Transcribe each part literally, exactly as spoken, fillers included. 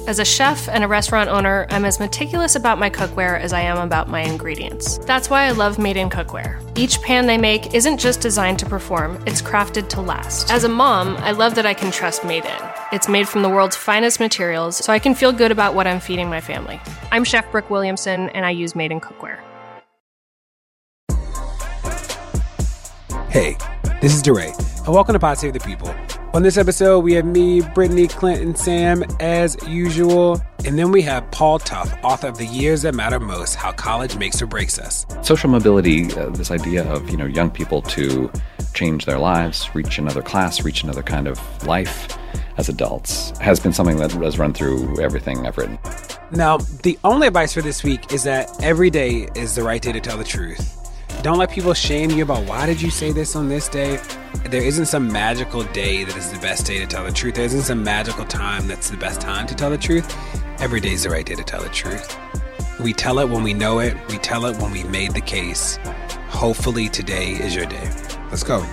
As a chef and a restaurant owner, I'm as meticulous about my cookware as I am about my ingredients. That's why I love Made In Cookware. Each pan they make isn't just designed to perform, it's crafted to last. As a mom, I love that I can trust Made In. It's made from the world's finest materials, so I can feel good about what I'm feeding my family. I'm Chef Brooke Williamson, and I use Made In Cookware. Hey, this is DeRay, and welcome to Pod Save the People. On this episode, we have me, Brittany, Clint, and Sam, as usual. And then we have Paul Tough, author of The Years That Matter Most, How College Makes or Breaks Us. Social mobility, uh, this idea of, you know, young people to change their lives, reach another class, reach another kind of life as adults, has been something that has run through everything I've written. Now, the only advice for this week is that every day is the right day to tell the truth. Don't let people shame you about why did you say this on this day. There isn't some magical day that is the best day to tell the truth. There isn't some magical time that's the best time to tell the truth. Every day is the right day to tell the truth. We tell it when we know it. We tell it when we made the case. Hopefully today is your day. Let's go.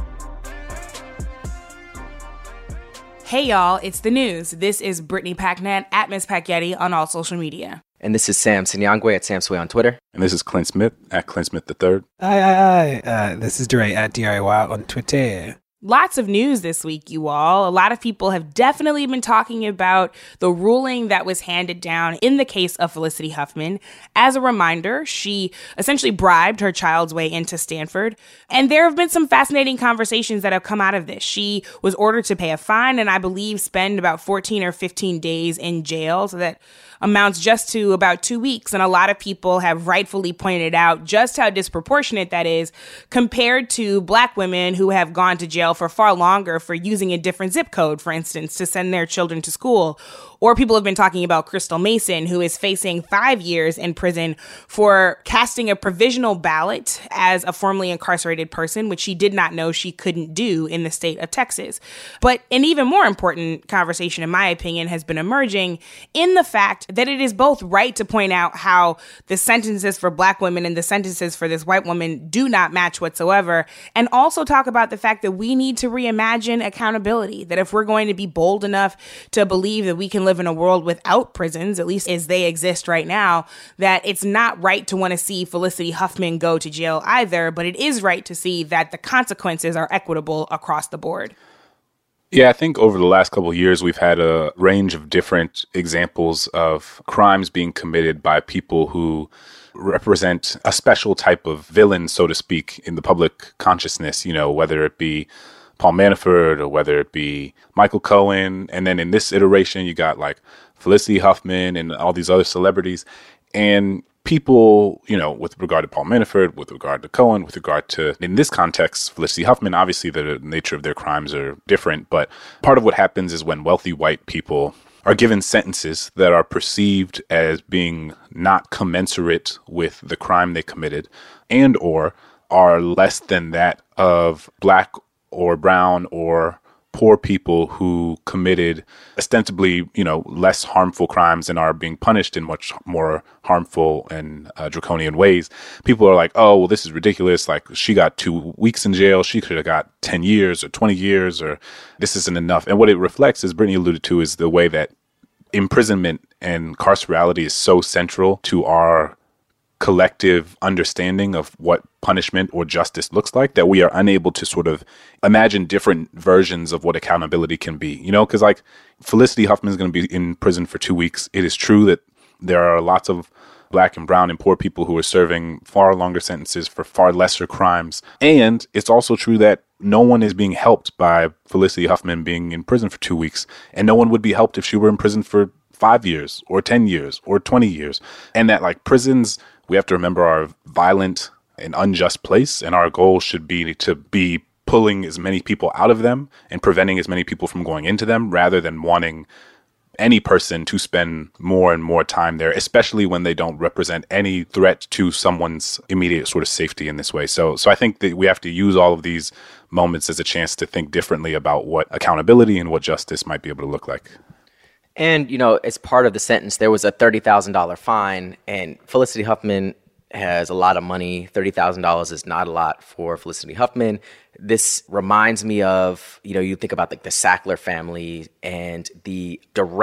Hey y'all, it's the news. This is Brittany Packnett at Miss Pacyetti on all social media. And this is Sam Sinyangwe at Sam Sway on Twitter. And this is Clint Smith at Clint Smith the third. Aye, aye, aye. Uh, this is DeRay at D R A Y on Twitter. Lots of news this week, you all. A lot of people have definitely been talking about the ruling that was handed down in the case of Felicity Huffman. As a reminder, she essentially bribed her child's way into Stanford. And there have been some fascinating conversations that have come out of this. She was ordered to pay a fine and I believe spend about fourteen or fifteen days in jail. So that amounts just to about two weeks. And a lot of people have rightfully pointed out just how disproportionate that is compared to Black women who have gone to jail for far longer for using a different zip code, for instance, to send their children to school. Or people have been talking about Crystal Mason, who is facing five years in prison for casting a provisional ballot as a formerly incarcerated person, which she did not know she couldn't do in the state of Texas. But an even more important conversation, in my opinion, has been emerging in the fact that it is both right to point out how the sentences for Black women and the sentences for this white woman do not match whatsoever, and also talk about the fact that we need to reimagine accountability, that if we're going to be bold enough to believe that we can live in a world without prisons, at least as they exist right now, that it's not right to want to see Felicity Huffman go to jail either, but it is right to see that the consequences are equitable across the board. Yeah, I think over the last couple of years, we've had a range of different examples of crimes being committed by people who represent a special type of villain, so to speak, in the public consciousness, you know, whether it be Paul Manafort or whether it be Michael Cohen. And then in this iteration, you got like Felicity Huffman and all these other celebrities. And people, you know, with regard to Paul Manafort, with regard to Cohen, with regard to, in this context, Felicity Huffman, obviously the nature of their crimes are different. But part of what happens is when wealthy white people are given sentences that are perceived as being not commensurate with the crime they committed and or are less than that of Black or brown or poor people who committed ostensibly, you know, less harmful crimes and are being punished in much more harmful and uh, draconian ways. People are like, oh, well, this is ridiculous. Like, she got two weeks in jail. She could have got ten years or twenty years, or this isn't enough. And what it reflects, as Brittany alluded to, is the way that imprisonment and carcerality is so central to our collective understanding of what punishment or justice looks like, that we are unable to sort of imagine different versions of what accountability can be. You know, because like Felicity Huffman is going to be in prison for two weeks. It is true that there are lots of Black and brown and poor people who are serving far longer sentences for far lesser crimes. And it's also true that no one is being helped by Felicity Huffman being in prison for two weeks. And no one would be helped if she were in prison for five years or ten years or twenty years. And that like prisons, we have to remember, are a violent and unjust place. And our goal should be to be pulling as many people out of them and preventing as many people from going into them, rather than wanting any person to spend more and more time there, especially when they don't represent any threat to someone's immediate sort of safety in this way. So so I think that we have to use all of these moments as a chance to think differently about what accountability and what justice might be able to look like. And, you know, as part of the sentence, there was a thirty thousand dollars fine, and Felicity Huffman has a lot of money. thirty thousand dollars is not a lot for Felicity Huffman. This reminds me of, you know, you think about like the Sackler family and the direct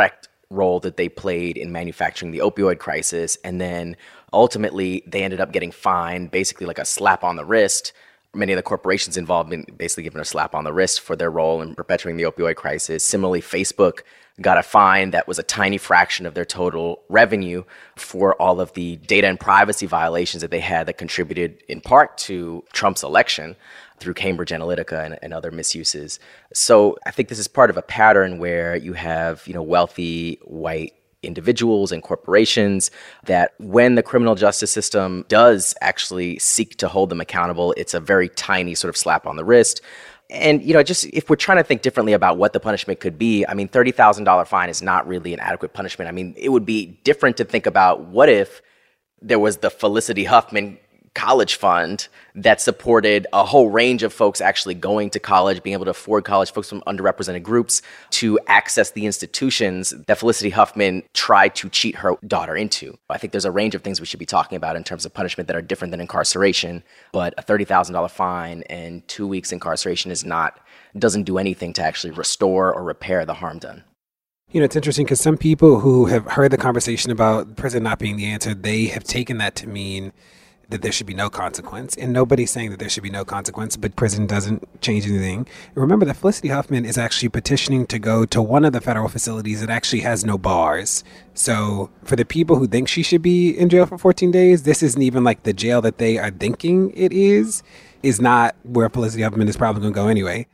role that they played in manufacturing the opioid crisis. And then ultimately, they ended up getting fined, basically like a slap on the wrist. Many of the corporations involved been basically given a slap on the wrist for their role in perpetuating the opioid crisis. Similarly, Facebook got a fine that was a tiny fraction of their total revenue for all of the data and privacy violations that they had that contributed in part to Trump's election through Cambridge Analytica and, and other misuses. So I think this is part of a pattern where you have, you know, wealthy white individuals and corporations that when the criminal justice system does actually seek to hold them accountable, it's a very tiny sort of slap on the wrist. And, you know, just if we're trying to think differently about what the punishment could be, I mean, thirty thousand dollars fine is not really an adequate punishment. I mean, it would be different to think about what if there was the Felicity Huffman college fund that supported a whole range of folks actually going to college, being able to afford college, folks from underrepresented groups to access the institutions that Felicity Huffman tried to cheat her daughter into. I think there's a range of things we should be talking about in terms of punishment that are different than incarceration, but a thirty thousand dollars fine and two weeks incarceration is not, doesn't do anything to actually restore or repair the harm done. You know, it's interesting because some people who have heard the conversation about prison not being the answer, they have taken that to mean that there should be no consequence. And nobody's saying that there should be no consequence, but prison doesn't change anything. Remember that Felicity Huffman is actually petitioning to go to one of the federal facilities that actually has no bars. So for the people who think she should be in jail for fourteen days, this isn't even like the jail that they are thinking it is, is not where Felicity Huffman is probably going to go anyway.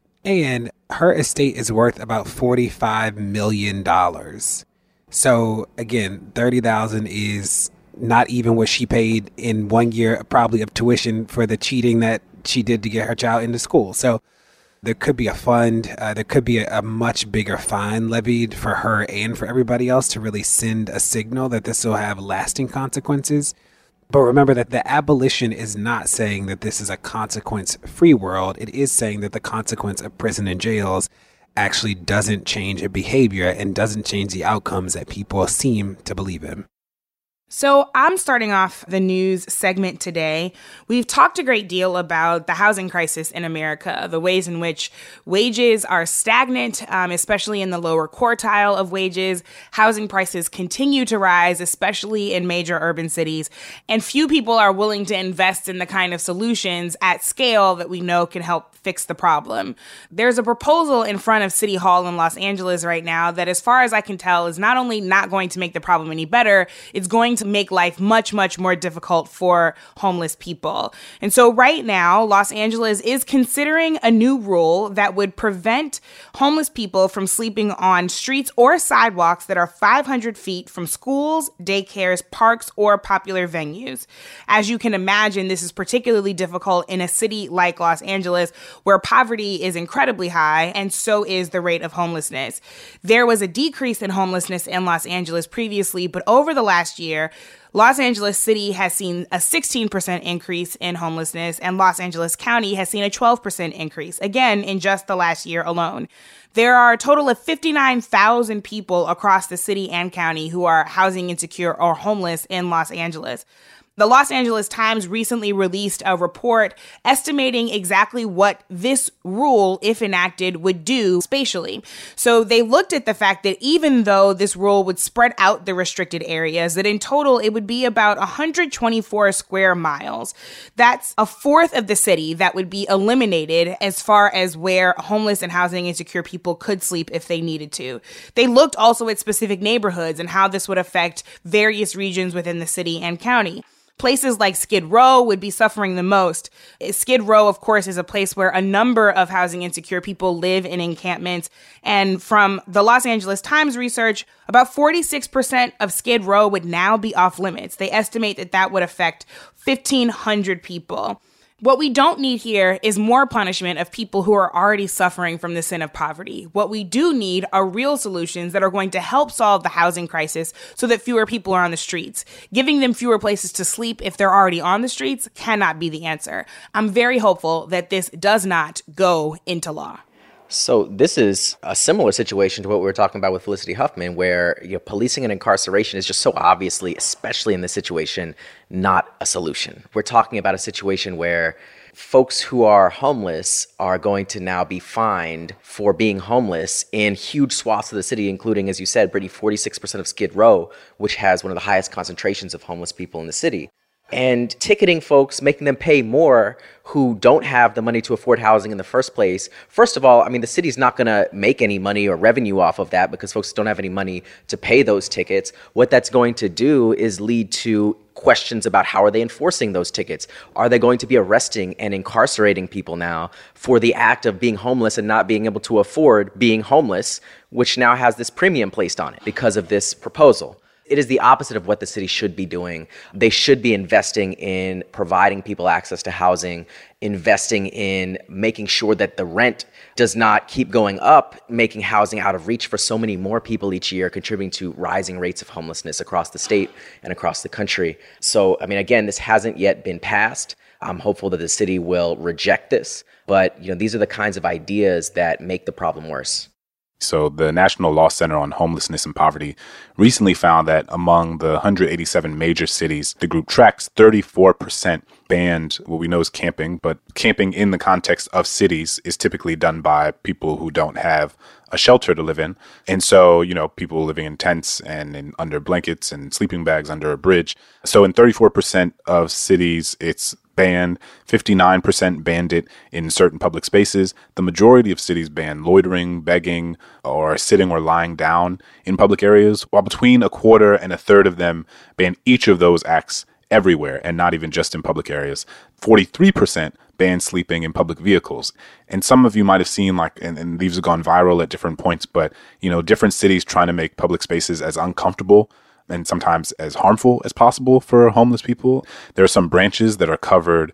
And her estate is worth about forty-five million dollars. So again, thirty thousand dollars is not even what she paid in one year, probably of tuition for the cheating that she did to get her child into school. So there could be a fund, uh, there could be a, a much bigger fine levied for her and for everybody else to really send a signal that this will have lasting consequences. But remember that the abolition is not saying that this is a consequence-free world. It is saying that the consequence of prison and jails actually doesn't change a behavior and doesn't change the outcomes that people seem to believe in. So I'm starting off the news segment today. We've talked a great deal about the housing crisis in America, the ways in which wages are stagnant, um, especially in the lower quartile of wages. Housing prices continue to rise, especially in major urban cities. And few people are willing to invest in the kind of solutions at scale that we know can help fix the problem. There's a proposal in front of City Hall in Los Angeles right now that, as far as I can tell, is not only not going to make the problem any better, it's going to make life much, much more difficult for homeless people. And so right now, Los Angeles is considering a new rule that would prevent homeless people from sleeping on streets or sidewalks that are five hundred feet from schools, daycares, parks, or popular venues. As you can imagine, this is particularly difficult in a city like Los Angeles, where poverty is incredibly high, and so is the rate of homelessness. There was a decrease in homelessness in Los Angeles previously, but over the last year, Los Angeles City has seen a sixteen percent increase in homelessness, and Los Angeles County has seen a twelve percent increase, again, in just the last year alone. There are a total of fifty-nine thousand people across the city and county who are housing insecure or homeless in Los Angeles. The Los Angeles Times recently released a report estimating exactly what this rule, if enacted, would do spatially. So they looked at the fact that even though this rule would spread out the restricted areas, that in total it would be about one hundred twenty-four square miles. That's a fourth of the city that would be eliminated as far as where homeless and housing insecure people could sleep if they needed to. They looked also at specific neighborhoods and how this would affect various regions within the city and county. Places like Skid Row would be suffering the most. Skid Row, of course, is a place where a number of housing insecure people live in encampments. And from the Los Angeles Times research, about forty-six percent of Skid Row would now be off limits. They estimate that that would affect fifteen hundred people. What we don't need here is more punishment of people who are already suffering from the sin of poverty. What we do need are real solutions that are going to help solve the housing crisis so that fewer people are on the streets. Giving them fewer places to sleep if they're already on the streets cannot be the answer. I'm very hopeful that this does not go into law. So this is a similar situation to what we were talking about with Felicity Huffman, where you know, policing and incarceration is just so obviously, especially in this situation, not a solution. We're talking about a situation where folks who are homeless are going to now be fined for being homeless in huge swaths of the city, including, as you said, Brittany, forty-six percent of Skid Row, which has one of the highest concentrations of homeless people in the city. And ticketing folks, making them pay more who don't have the money to afford housing in the first place. First of all, I mean, the city's not going to make any money or revenue off of that because folks don't have any money to pay those tickets. What that's going to do is lead to questions about how are they enforcing those tickets? Are they going to be arresting and incarcerating people now for the act of being homeless and not being able to afford being homeless, which now has this premium placed on it because of this proposal? It is the opposite of what the city should be doing. They should be investing in providing people access to housing, investing in making sure that the rent does not keep going up, making housing out of reach for so many more people each year, contributing to rising rates of homelessness across the state and across the country. So, I mean, again, this hasn't yet been passed. I'm hopeful that the city will reject this. But, you know, these are the kinds of ideas that make the problem worse. So the National Law Center on Homelessness and Poverty recently found that among the one hundred eighty-seven major cities the group tracks, thirty-four percent banned what we know is camping, but camping in the context of cities is typically done by people who don't have a shelter to live in. And so, you know, people living in tents and in, under blankets and sleeping bags under a bridge. So in thirty-four percent of cities, it's banned. fifty-nine percent banned it in certain public spaces. The majority of cities ban loitering, begging, or sitting or lying down in public areas, while between a quarter and a third of them ban each of those acts everywhere and not even just in public areas. forty-three percent ban sleeping in public vehicles. And some of you might have seen, like, and, and these have gone viral at different points, but, you know, different cities trying to make public spaces as uncomfortable and sometimes as harmful as possible for homeless people. There are some branches that are covered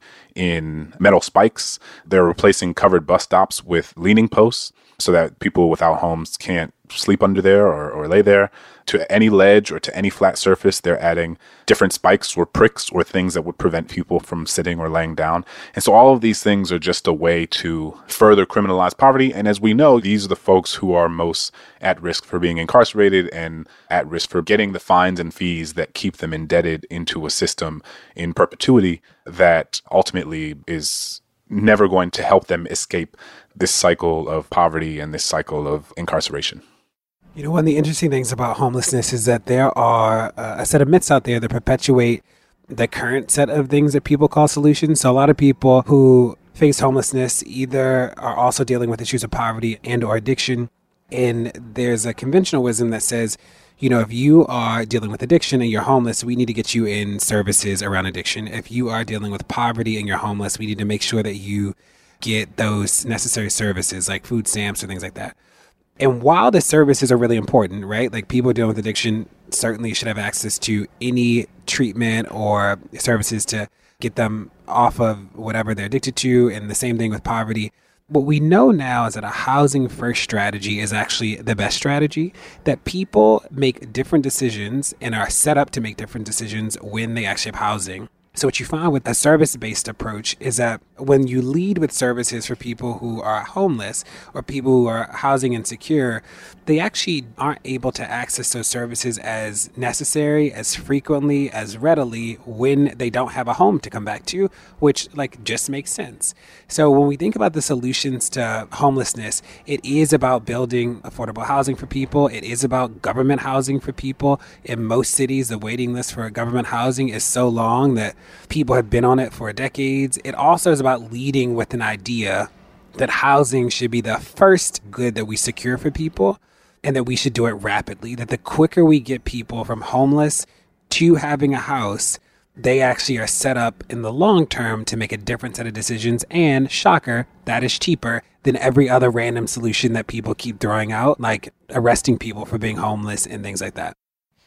in metal spikes. They're replacing covered bus stops with leaning posts so that people without homes can't sleep under there or, or lay there. To any ledge or to any flat surface, they're adding different spikes or pricks or things that would prevent people from sitting or laying down. And so all of these things are just a way to further criminalize poverty. And as we know, these are the folks who are most at risk for being incarcerated and at risk for getting the fines and fees that keep them indebted into a system in perpetuity that ultimately is never going to help them escape this cycle of poverty and this cycle of incarceration. You know, one of the interesting things about homelessness is that there are uh, a set of myths out there that perpetuate the current set of things that people call solutions. So a lot of people who face homelessness either are also dealing with issues of poverty and or addiction. And there's a conventional wisdom that says, you know, if you are dealing with addiction and you're homeless, we need to get you in services around addiction. If you are dealing with poverty and you're homeless, we need to make sure that you get those necessary services like food stamps or things like that. And while the services are really important, right? Like people dealing with addiction certainly should have access to any treatment or services to get them off of whatever they're addicted to. And the same thing with poverty. What we know now is that a housing first strategy is actually the best strategy, that people make different decisions and are set up to make different decisions when they actually have housing. So what you find with a service-based approach is that when you lead with services for people who are homeless or people who are housing insecure, they actually aren't able to access those services as necessary, as frequently, as readily when they don't have a home to come back to, which like just makes sense. So when we think about the solutions to homelessness, it is about building affordable housing for people. It is about government housing for people. In most cities, the waiting list for government housing is so long that people have been on it for decades. It also is about leading with an idea that housing should be the first good that we secure for people and that we should do it rapidly, that the quicker we get people from homeless to having a house, they actually are set up in the long term to make a different set of decisions. And shocker, that is cheaper than every other random solution that people keep throwing out, like arresting people for being homeless and things like that.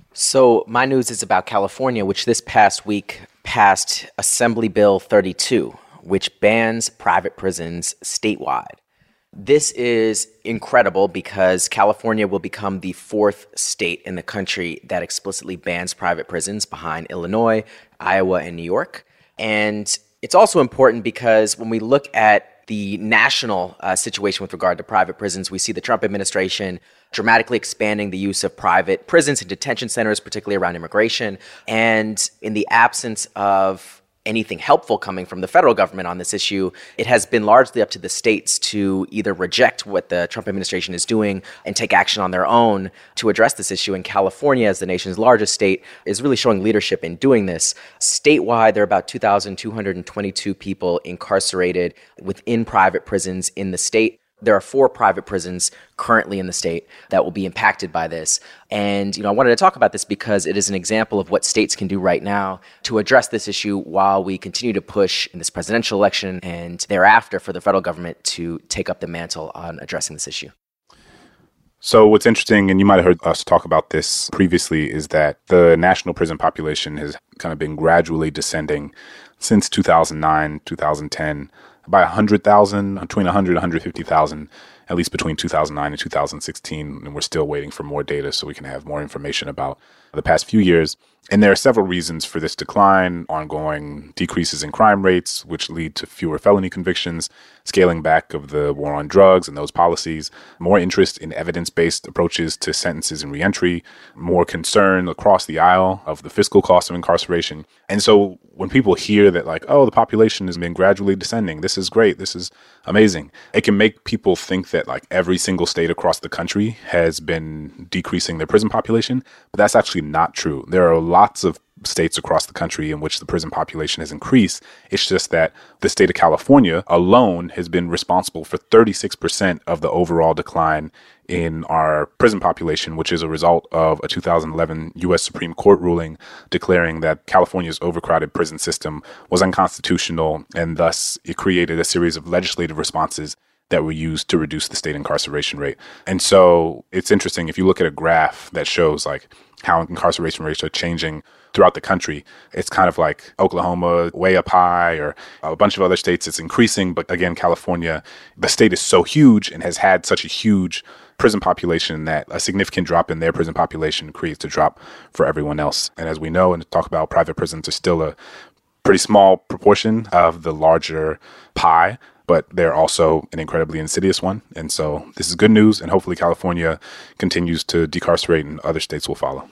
So my news is about California, which this past week passed Assembly Bill thirty-two, which bans private prisons statewide. This is incredible because California will become the fourth state in the country that explicitly bans private prisons behind Illinois, Iowa, and New York. And it's also important because when we look at the national uh, situation with regard to private prisons. We see the Trump administration dramatically expanding the use of private prisons and detention centers, particularly around immigration. And in the absence of anything helpful coming from the federal government on this issue, it has been largely up to the states to either reject what the Trump administration is doing and take action on their own to address this issue. And California, as the nation's largest state, is really showing leadership in doing this. Statewide, there are about two thousand two hundred twenty-two people incarcerated within private prisons in the state. There are four private prisons currently in the state that will be impacted by this. And, you know, I wanted to talk about this because it is an example of what states can do right now to address this issue while we continue to push in this presidential election and thereafter for the federal government to take up the mantle on addressing this issue. So what's interesting, and you might have heard us talk about this previously, is that the national prison population has kind of been gradually descending since two thousand nine, two thousand ten, by one hundred thousand, between one hundred and one hundred fifty thousand, at least between two thousand nine and two thousand sixteen. And we're still waiting for more data so we can have more information about the past few years. And there are several reasons for this decline: ongoing decreases in crime rates, which lead to fewer felony convictions, scaling back of the war on drugs and those policies, more interest in evidence-based approaches to sentences and reentry, more concern across the aisle of the fiscal cost of incarceration. And so when people hear that, like, oh, the population has been gradually descending, this is great, this is amazing, it can make people think that, like, every single state across the country has been decreasing their prison population. But that's actually not true. There are lots of states across the country in which the prison population has increased. It's just that the state of California alone has been responsible for thirty-six percent of the overall decline in our prison population, which is a result of a two thousand eleven U S Supreme Court ruling declaring that California's overcrowded prison system was unconstitutional, and thus it created a series of legislative responses that were used to reduce the state incarceration rate. And so it's interesting, if you look at a graph that shows like how incarceration rates are changing throughout the country, it's kind of like Oklahoma way up high, or a bunch of other states it's increasing. But again, California, the state is so huge and has had such a huge prison population that a significant drop in their prison population creates a drop for everyone else. And as we know and talk about, private prisons are still a pretty small proportion of the larger pie, but they're also an incredibly insidious one. And so this is good news, and hopefully California continues to decarcerate and other states will follow.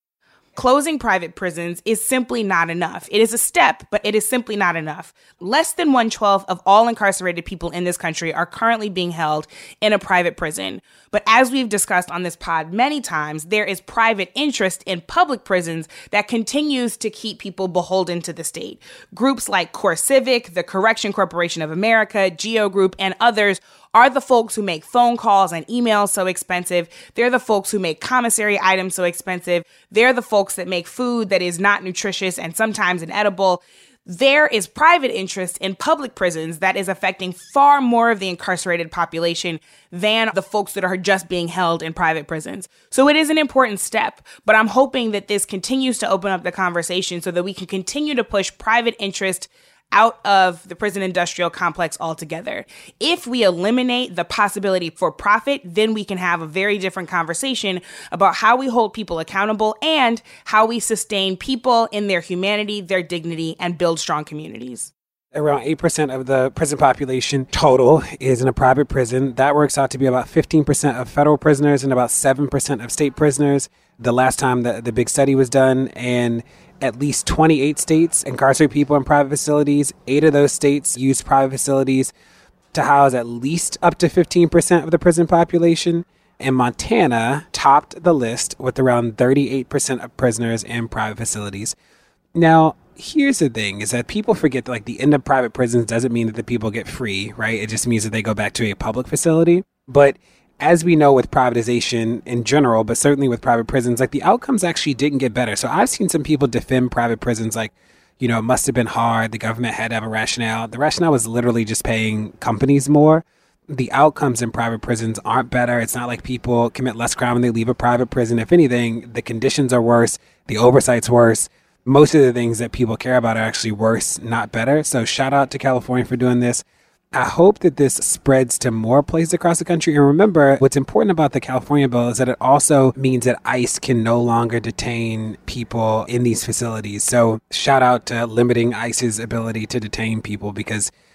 Closing private prisons is simply not enough. It is a step, but it is simply not enough. Less than one twelfth of all incarcerated people in this country are currently being held in a private prison. But as we've discussed on this pod many times, there is private interest in public prisons that continues to keep people beholden to the state. Groups like CoreCivic, the Correction Corporation of America, Geo Group, and others are the folks who make phone calls and emails so expensive. They're the folks who make commissary items so expensive. They're the folks that make food that is not nutritious and sometimes inedible. There is private interest in public prisons that is affecting far more of the incarcerated population than the folks that are just being held in private prisons. So it is an important step, but I'm hoping that this continues to open up the conversation so that we can continue to push private interest out of the prison industrial complex altogether. If we eliminate the possibility for profit, then we can have a very different conversation about how we hold people accountable and how we sustain people in their humanity, their dignity, and build strong communities. Around eight percent of the prison population total is in a private prison. That works out to be about fifteen percent of federal prisoners and about seven percent of state prisoners the last time that the big study was done. And at least twenty-eight states incarcerate people in private facilities. Eight of those states use private facilities to house at least up to fifteen percent of the prison population. And Montana topped the list with around thirty-eight percent of prisoners in private facilities. Now, here's the thing, is that people forget that, like, the end of private prisons doesn't mean that the people get free, right? It just means that they go back to a public facility. But as we know with privatization in general, but certainly with private prisons, like, the outcomes actually didn't get better. So I've seen some people defend private prisons like, you know, it must have been hard. The government had to have a rationale. The rationale was literally just paying companies more. The outcomes in private prisons aren't better. It's not like people commit less crime when they leave a private prison. If anything, the conditions are worse. The oversight's worse. Most of the things that people care about are actually worse, not better. So shout out to California for doing this. I hope that this spreads to more places across the country. And remember, what's important about the California bill is that it also means that ICE can no longer detain people in these facilities. So shout out to limiting ICE's ability to detain people, because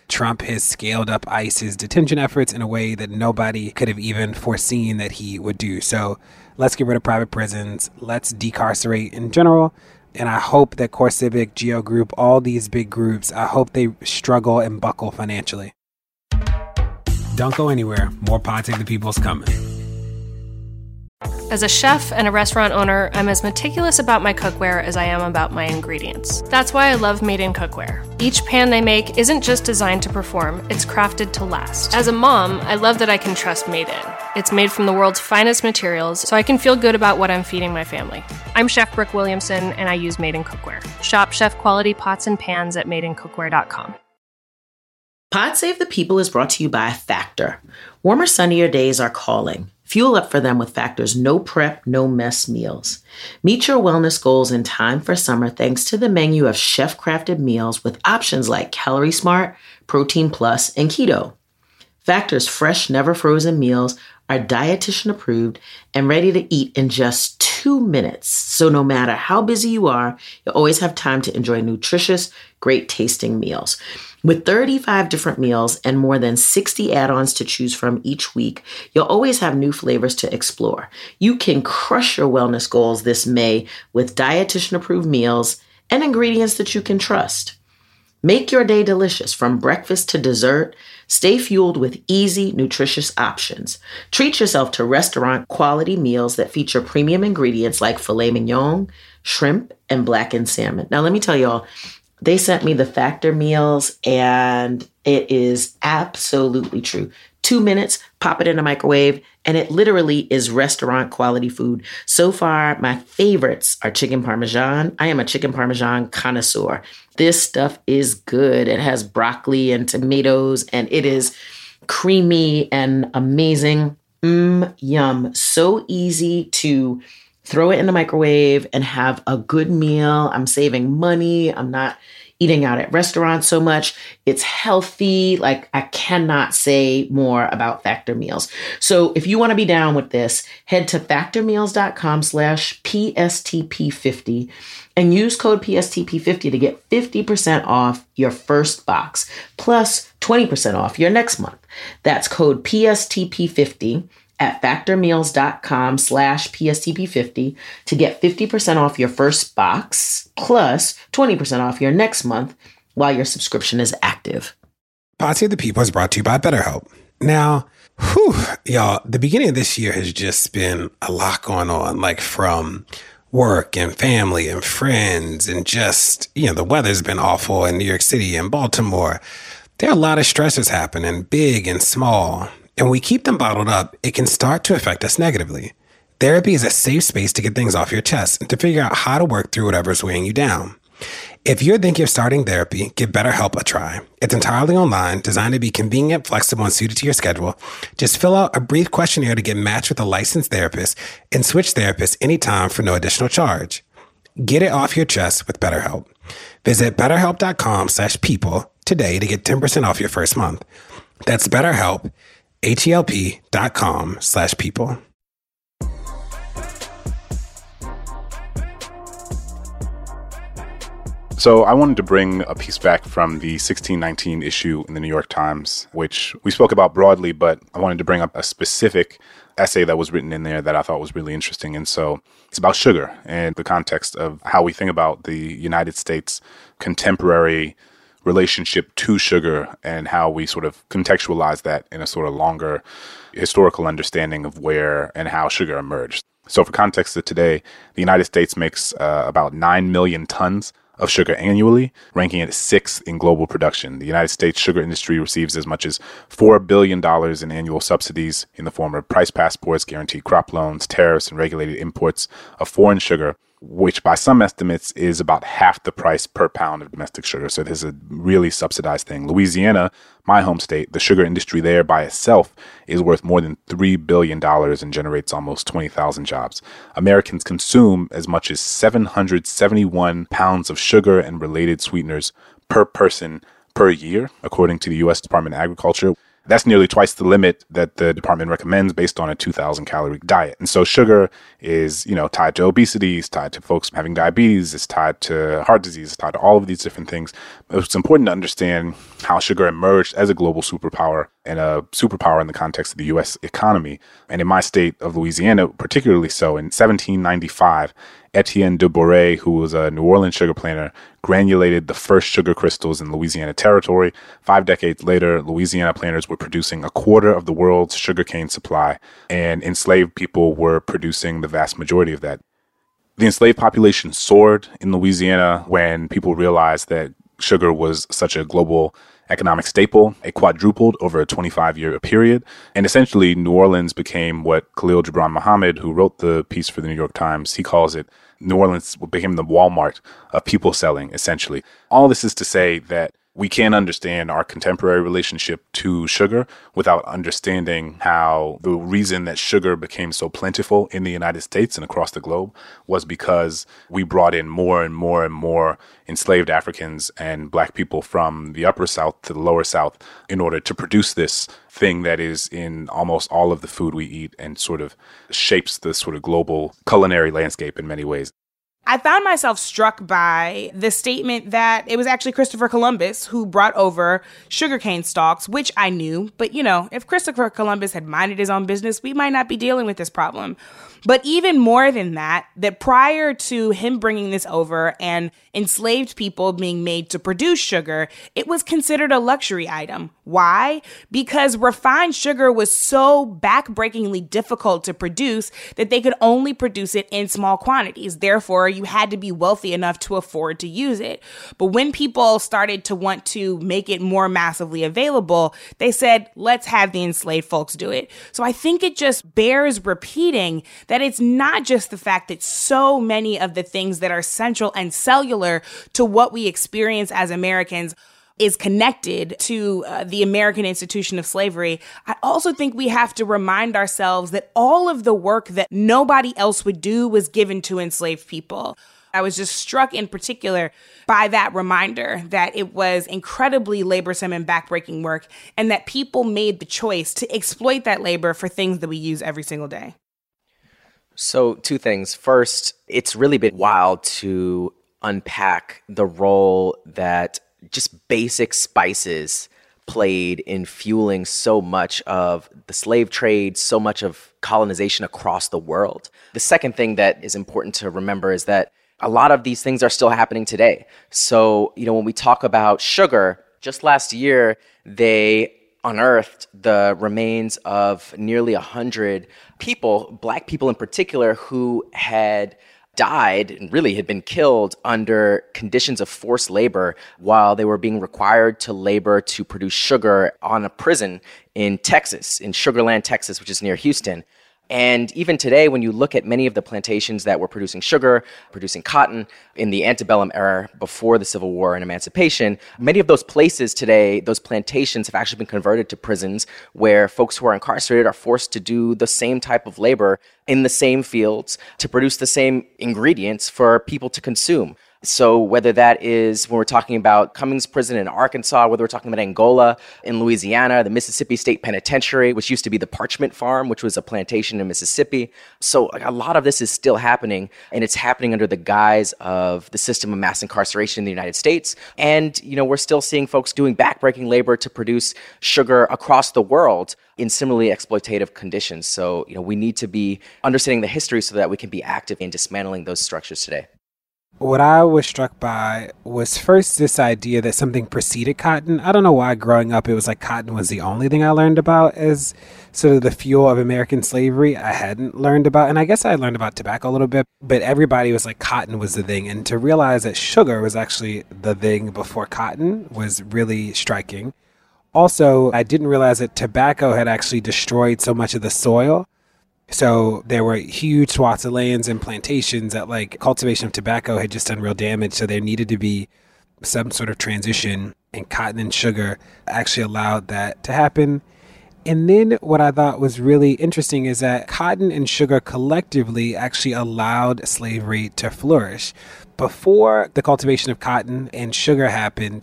Trump has scaled up ICE's detention efforts in a way that nobody could have even foreseen that he would do. So let's get rid of private prisons. Let's decarcerate in general. And I hope that CoreCivic, Geo Group, all these big groups, I hope they struggle and buckle financially. Don't go anywhere. More Pod Save the People's coming. As a chef and a restaurant owner, I'm as meticulous about my cookware as I am about my ingredients. That's why I love Made in Cookware. Each pan they make isn't just designed to perform, it's crafted to last. As a mom, I love that I can trust Made in. It's made from the world's finest materials, so I can feel good about what I'm feeding my family. I'm Chef Brooke Williamson, and I use Made in Cookware. Shop chef quality pots and pans at made in cookware dot com. Pod Save the People is brought to you by Factor. Warmer, sunnier days are calling. Fuel up for them with Factor's no prep, no mess meals. Meet your wellness goals in time for summer thanks to the menu of chef-crafted meals with options like Calorie Smart, Protein Plus, and Keto. Factor's fresh, never frozen meals are dietitian approved and ready to eat in just two minutes. So no matter how busy you are, you'll always have time to enjoy nutritious, great tasting meals. With thirty-five different meals and more than sixty add-ons to choose from each week, you'll always have new flavors to explore. You can crush your wellness goals this May with dietitian-approved meals and ingredients that you can trust. Make your day delicious from breakfast to dessert. Stay fueled with easy, nutritious options. Treat yourself to restaurant-quality meals that feature premium ingredients like filet mignon, shrimp, and blackened salmon. Now, let me tell y'all, they sent me the Factor meals, and it is absolutely true. Two minutes, pop it in a microwave, and it literally is restaurant quality food. So far, my favorites are chicken parmesan. I am a chicken parmesan connoisseur. This stuff is good. It has broccoli and tomatoes, and it is creamy and amazing. Mmm, yum. So easy to throw it in the microwave and have a good meal. I'm saving money. I'm not eating out at restaurants so much. It's healthy. Like, I cannot say more about Factor meals. So if you want to be down with this, head to factormeals.com slash PSTP50 and use code P S T P fifty to get fifty percent off your first box, plus twenty percent off your next month. That's code P S T P fifty at factormeals.com slash PSTP50 to get fifty percent off your first box, plus twenty percent off your next month while your subscription is active. Pod Save the People is brought to you by BetterHelp. Now, whew, y'all, the beginning of this year has just been a lot going on, like from work and family and friends and just, you know, the weather's been awful in New York City and Baltimore. There are a lot of stressors happening, big and small. And when we keep them bottled up, it can start to affect us negatively. Therapy is a safe space to get things off your chest and to figure out how to work through whatever's weighing you down. If you're thinking of starting therapy, give BetterHelp a try. It's entirely online, designed to be convenient, flexible, and suited to your schedule. Just fill out a brief questionnaire to get matched with a licensed therapist and switch therapists anytime for no additional charge. Get it off your chest with BetterHelp. Visit betterhelp.com slash people today to get ten percent off your first month. That's BetterHelp, H-E-L-P dot com slash people. So I wanted to bring a piece back from the sixteen nineteen issue in the New York Times, which we spoke about broadly, but I wanted to bring up a specific essay that was written in there that I thought was really interesting. And so it's about sugar and the context of how we think about the United States contemporary relationship to sugar and how we sort of contextualize that in a sort of longer historical understanding of where and how sugar emerged. So for context of today, the United States makes uh, about nine million tons of sugar annually, ranking it sixth in global production. The United States sugar industry receives as much as four billion dollars in annual subsidies in the form of price passports, guaranteed crop loans, tariffs, and regulated imports of foreign sugar, which by some estimates is about half the price per pound of domestic sugar. So this is a really subsidized thing. Louisiana, my home state, the sugar industry there by itself is worth more than three billion dollars and generates almost twenty thousand jobs. Americans consume as much as seven hundred seventy-one pounds of sugar and related sweeteners per person per year, according to the U S Department of Agriculture. That's nearly twice the limit that the department recommends based on a two thousand calorie diet. And so sugar is, you know, tied to obesity, it's tied to folks having diabetes, it's tied to heart disease, it's tied to all of these different things. It's important to understand how sugar emerged as a global superpower and a superpower in the context of the U S economy. And in my state of Louisiana, particularly so, in seventeen ninety-five, Etienne de Boré, who was a New Orleans sugar planter, granulated the first sugar crystals in Louisiana territory. Five decades later, Louisiana planters were producing a quarter of the world's sugarcane supply, and enslaved people were producing the vast majority of that. The enslaved population soared in Louisiana when people realized that sugar was such a global economic staple. It quadrupled over a twenty-five year period. And essentially, New Orleans became what Khalil Gibran Muhammad, who wrote the piece for the New York Times, he calls it, New Orleans became the Walmart of people selling, essentially. All this is to say that we can't understand our contemporary relationship to sugar without understanding how the reason that sugar became so plentiful in the United States and across the globe was because we brought in more and more and more enslaved Africans and Black people from the upper South to the lower South in order to produce this thing that is in almost all of the food we eat and sort of shapes the sort of global culinary landscape in many ways. I found myself struck by the statement that it was actually Christopher Columbus who brought over sugarcane stalks, which I knew. But, you know, if Christopher Columbus had minded his own business, we might not be dealing with this problem. But even more than that, that prior to him bringing this over and enslaved people being made to produce sugar, it was considered a luxury item. Why? Because refined sugar was so backbreakingly difficult to produce that they could only produce it in small quantities. Therefore, you had to be wealthy enough to afford to use it. But when people started to want to make it more massively available, they said, let's have the enslaved folks do it. So I think it just bears repeating that it's not just the fact that so many of the things that are central and cellular to what we experience as Americans is connected to uh, the American institution of slavery. I also think we have to remind ourselves that all of the work that nobody else would do was given to enslaved people. I was just struck in particular by that reminder that it was incredibly laborsome and backbreaking work, and that people made the choice to exploit that labor for things that we use every single day. So two things. First, it's really been wild to unpack the role that just basic spices played in fueling so much of the slave trade, so much of colonization across the world. The second thing that is important to remember is that a lot of these things are still happening today. So, you know, when we talk about sugar, just last year, they unearthed the remains of nearly one hundred people, Black people in particular, who had died and really had been killed under conditions of forced labor while they were being required to labor to produce sugar on a prison in Texas, in Sugar Land, Texas, which is near Houston. And even today, when you look at many of the plantations that were producing sugar, producing cotton in the antebellum era before the Civil War and emancipation, many of those places today, those plantations have actually been converted to prisons where folks who are incarcerated are forced to do the same type of labor in the same fields to produce the same ingredients for people to consume. So whether that is when we're talking about Cummings Prison in Arkansas, whether we're talking about Angola in Louisiana, the Mississippi State Penitentiary, which used to be the Parchment Farm, which was a plantation in Mississippi. So a lot of this is still happening, and it's happening under the guise of the system of mass incarceration in the United States. And, you know, we're still seeing folks doing backbreaking labor to produce sugar across the world in similarly exploitative conditions. So, you know, we need to be understanding the history so that we can be active in dismantling those structures today. What I was struck by was first this idea that something preceded cotton. I don't know why growing up it was like cotton was the only thing I learned about as sort of the fuel of American slavery. I hadn't learned about, and I guess I learned about tobacco a little bit, but everybody was like cotton was the thing. And to realize that sugar was actually the thing before cotton was really striking. Also, I didn't realize that tobacco had actually destroyed so much of the soil. So there were huge swaths of lands and plantations that like cultivation of tobacco had just done real damage. So there needed to be some sort of transition, and cotton and sugar actually allowed that to happen. And then what I thought was really interesting is that cotton and sugar collectively actually allowed slavery to flourish. Before the cultivation of cotton and sugar happened,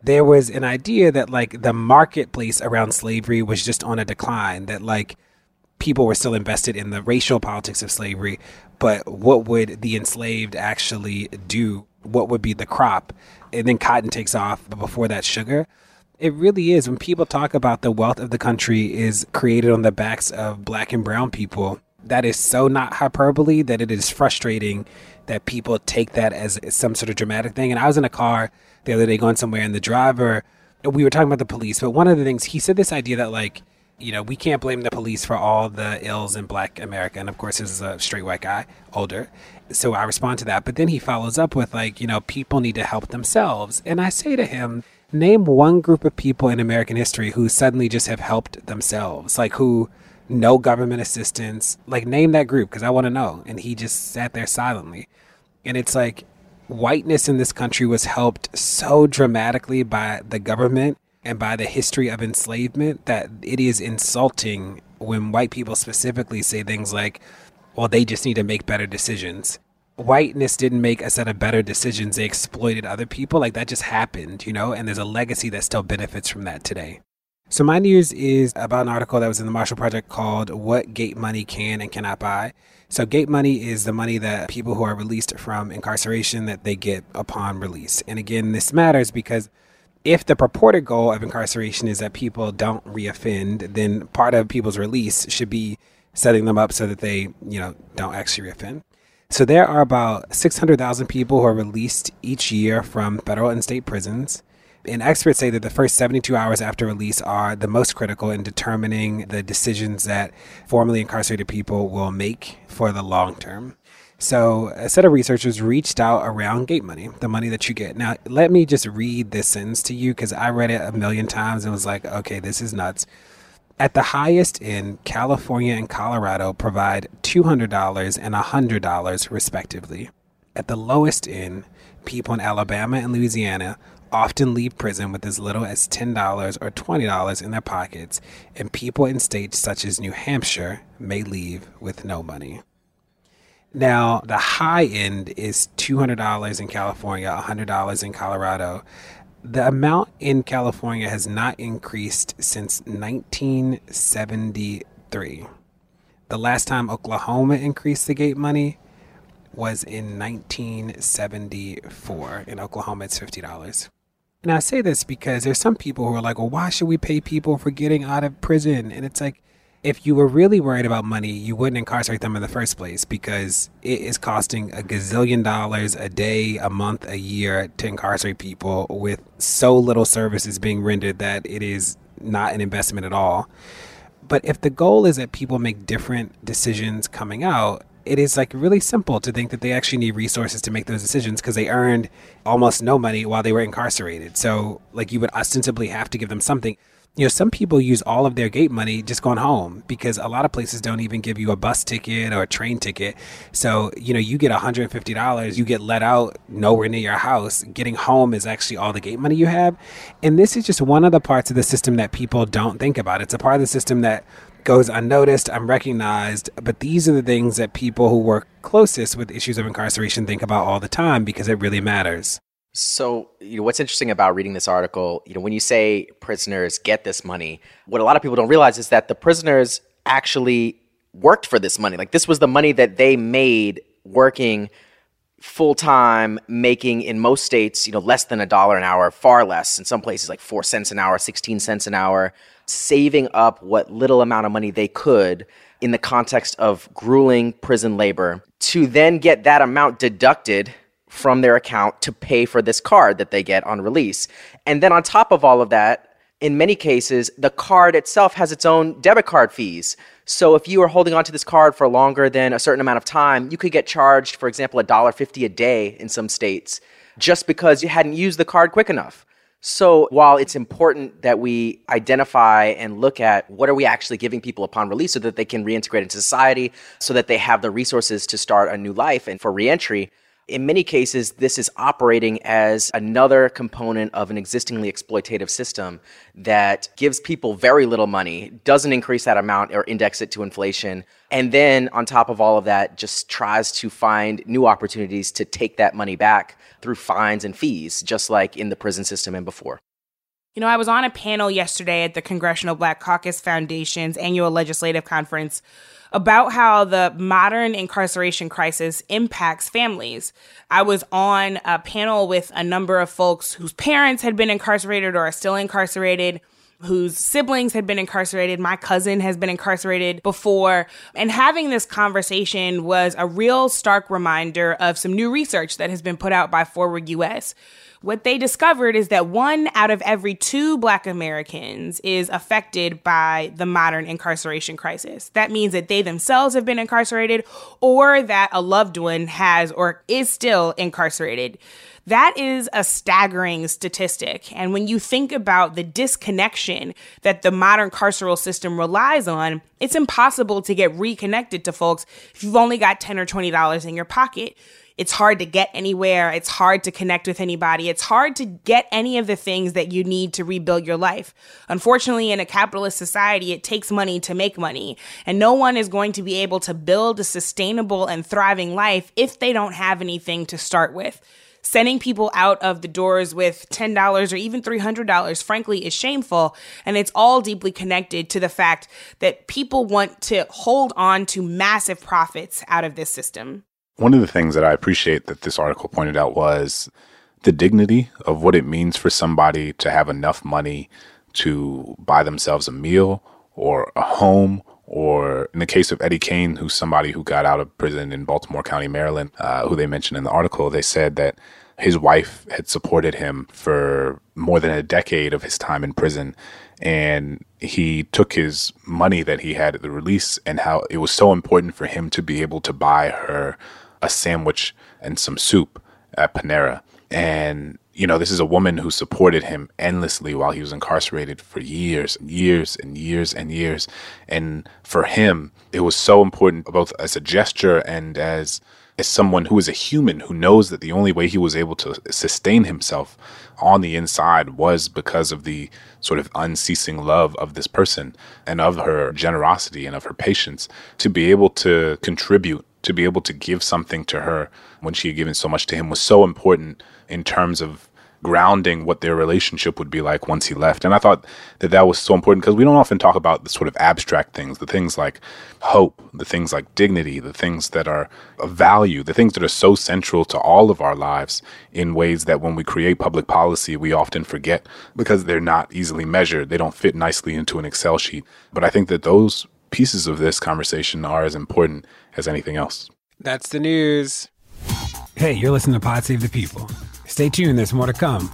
there was an idea that like the marketplace around slavery was just on a decline, that like people were still invested in the racial politics of slavery, but what would the enslaved actually do? What would be the crop? And then cotton takes off, but before that, sugar. It really is. When people talk about the wealth of the country is created on the backs of black and brown people, that is so not hyperbole that it is frustrating that people take that as some sort of dramatic thing. And I was in a car the other day going somewhere, and the driver, we were talking about the police, but one of the things, he said this idea that like, you know, we can't blame the police for all the ills in black America. And of course, this is a straight white guy, older. So I respond to that. But then he follows up with like, you know, people need to help themselves. And I say to him, name one group of people in American history who suddenly just have helped themselves, like who no government assistance, like name that group because I want to know. And he just sat there silently. And it's like whiteness in this country was helped so dramatically by the government and by the history of enslavement that it is insulting when white people specifically say things like, well, they just need to make better decisions. Whiteness didn't make a set of better decisions. They exploited other people. Like that just happened, you know, and there's a legacy that still benefits from that today. So my news is about an article that was in the Marshall Project called What Gate Money Can and Cannot Buy. So gate money is the money that people who are released from incarceration that they get upon release. And again, this matters because if the purported goal of incarceration is that people don't reoffend, then part of people's release should be setting them up so that they, you know, don't actually reoffend. So there are about six hundred thousand people who are released each year from federal and state prisons. And experts say that the first seventy-two hours after release are the most critical in determining the decisions that formerly incarcerated people will make for the long term. So a set of researchers reached out around gate money, the money that you get. Now, let me just read this sentence to you because I read it a million times and was like, okay, this is nuts. At the highest end, California and Colorado provide two hundred dollars and one hundred dollars respectively. At the lowest end, people in Alabama and Louisiana often leave prison with as little as ten dollars or twenty dollars in their pockets, and people in states such as New Hampshire may leave with no money. Now, the high end is two hundred dollars in California, one hundred dollars in Colorado. The amount in California has not increased since nineteen seventy-three. The last time Oklahoma increased the gate money was in nineteen seventy-four. In Oklahoma, it's fifty dollars. And I say this because there's some people who are like, well, why should we pay people for getting out of prison? And it's like, if you were really worried about money, you wouldn't incarcerate them in the first place because it is costing a gazillion dollars a day, a month, a year to incarcerate people with so little services being rendered that it is not an investment at all. But if the goal is that people make different decisions coming out, it is like really simple to think that they actually need resources to make those decisions because they earned almost no money while they were incarcerated. So like you would ostensibly have to give them something. You know, some people use all of their gate money just going home because a lot of places don't even give you a bus ticket or a train ticket. So, you know, you get one hundred fifty dollars, you get let out nowhere near your house. Getting home is actually all the gate money you have. And this is just one of the parts of the system that people don't think about. It's a part of the system that goes unnoticed, unrecognized, but these are the things that people who work closest with issues of incarceration think about all the time because it really matters. So, you know, what's interesting about reading this article, you know, when you say prisoners get this money, what a lot of people don't realize is that the prisoners actually worked for this money. Like this was the money that they made working full-time, making in most states, you know, less than a dollar an hour, far less. In some places like four cents an hour, sixteen cents an hour, saving up what little amount of money they could in the context of grueling prison labor to then get that amount deducted from their account to pay for this card that they get on release. And then on top of all of that, in many cases, the card itself has its own debit card fees. So if you are holding onto this card for longer than a certain amount of time, you could get charged, for example, one dollar fifty a day in some states just because you hadn't used the card quick enough. So while it's important that we identify and look at what are we actually giving people upon release so that they can reintegrate into society, so that they have the resources to start a new life and for reentry, in many cases, this is operating as another component of an existingly exploitative system that gives people very little money, doesn't increase that amount or index it to inflation, and then on top of all of that, just tries to find new opportunities to take that money back through fines and fees, just like in the prison system and before. You know, I was on a panel yesterday at the Congressional Black Caucus Foundation's annual legislative conference about how the modern incarceration crisis impacts families. I was on a panel with a number of folks whose parents had been incarcerated or are still incarcerated, whose siblings had been incarcerated. My cousin has been incarcerated before. And having this conversation was a real stark reminder of some new research that has been put out by Forward U S. What they discovered is that one out of every two Black Americans is affected by the modern incarceration crisis. That means that they themselves have been incarcerated or that a loved one has or is still incarcerated. That is a staggering statistic. And when you think about the disconnection that the modern carceral system relies on, it's impossible to get reconnected to folks if you've only got ten or twenty dollars in your pocket. It's hard to get anywhere. It's hard to connect with anybody. It's hard to get any of the things that you need to rebuild your life. Unfortunately, in a capitalist society, it takes money to make money. And no one is going to be able to build a sustainable and thriving life if they don't have anything to start with. Sending people out of the doors with ten dollars or even three hundred dollars, frankly, is shameful. And it's all deeply connected to the fact that people want to hold on to massive profits out of this system. One of the things that I appreciate that this article pointed out was the dignity of what it means for somebody to have enough money to buy themselves a meal or a home, or in the case of Eddie Kane, who's somebody who got out of prison in Baltimore County, Maryland, uh, who they mentioned in the article, they said that his wife had supported him for more than a decade of his time in prison. And he took his money that he had at the release and how it was so important for him to be able to buy her a sandwich and some soup at Panera. And, you know, this is a woman who supported him endlessly while he was incarcerated for years and years and years and years. And for him, it was so important, both as a gesture and as as someone who is a human who knows that the only way he was able to sustain himself on the inside was because of the sort of unceasing love of this person and of her generosity and of her patience, to be able to contribute, to be able to give something to her when she had given so much to him was so important in terms of grounding what their relationship would be like once he left. And I thought that that was so important because we don't often talk about the sort of abstract things, the things like hope, the things like dignity, the things that are of value, the things that are so central to all of our lives in ways that when we create public policy, we often forget because they're not easily measured. They don't fit nicely into an Excel sheet. But I think that those pieces of this conversation are as important as anything else. That's the news. Hey, you're listening to Pod Save the People. Stay tuned, there's more to come.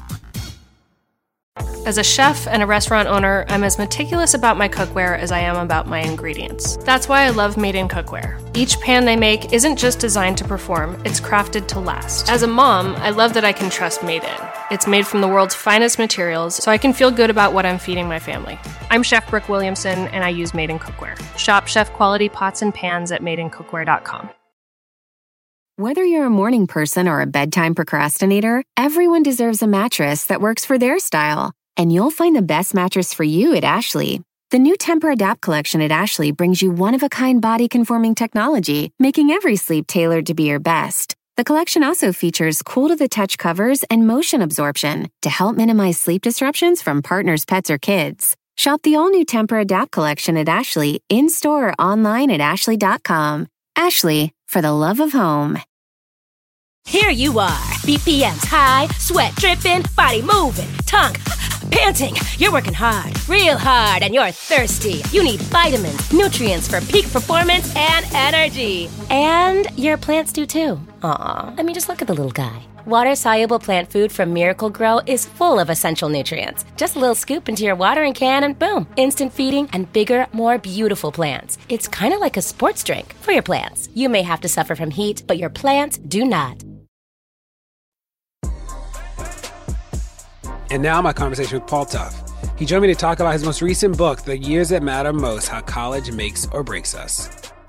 As a chef and a restaurant owner, I'm as meticulous about my cookware as I am about my ingredients. That's why I love Made in Cookware. Each pan they make isn't just designed to perform, it's crafted to last. As a mom, I love that I can trust Made in. It's made from the world's finest materials, so I can feel good about what I'm feeding my family. I'm Chef Brooke Williamson, and I use Made in Cookware. Shop chef quality pots and pans at made in cookware dot com. Whether you're a morning person or a bedtime procrastinator, everyone deserves a mattress that works for their style. And you'll find the best mattress for you at Ashley. The new Tempur-Adapt collection at Ashley brings you one-of-a-kind body-conforming technology, making every sleep tailored to be your best. The collection also features cool-to-the-touch covers and motion absorption to help minimize sleep disruptions from partners, pets, or kids. Shop the all-new Tempur-Adapt collection at Ashley, in-store or online at ashley dot com. Ashley, for the love of home. Here you are, B P Ms high, sweat dripping, body moving, tongue panting. You're working hard, real hard, and you're thirsty. You need vitamins, nutrients for peak performance and energy. And your plants do too. Aw, I mean, just look at the little guy. Water-soluble plant food from Miracle Grow is full of essential nutrients. Just a little scoop into your watering can and boom, instant feeding and bigger, more beautiful plants. It's kind of like a sports drink for your plants. You may have to suffer from heat, but your plants do not. And now my conversation with Paul Tough. He joined me to talk about his most recent book, The Years That Matter Most, How College Makes or Breaks Us.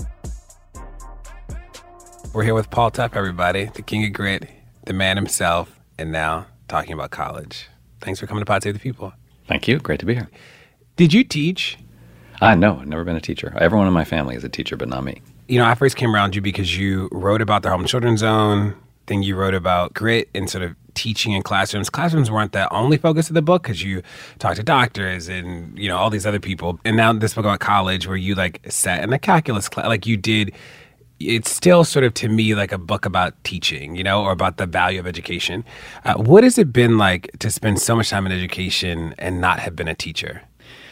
We're here with Paul Tough, everybody, the king of grit, the man himself, and now talking about college. Thanks for coming to Pod Save the People. Thank you. Great to be here. Did you teach? Uh, no, I've never been a teacher. Everyone in my family is a teacher, but not me. You know, I first came around you because you wrote about the Harlem Children's Zone, then you wrote about grit and sort of teaching in classrooms. Classrooms weren't the only focus of the book because you talked to doctors and, you know, all these other people. And now this book about college where you like sat in a calculus class, like you did, it's still sort of to me like a book about teaching, you know, or about the value of education. Uh, what has it been like to spend so much time in education and not have been a teacher?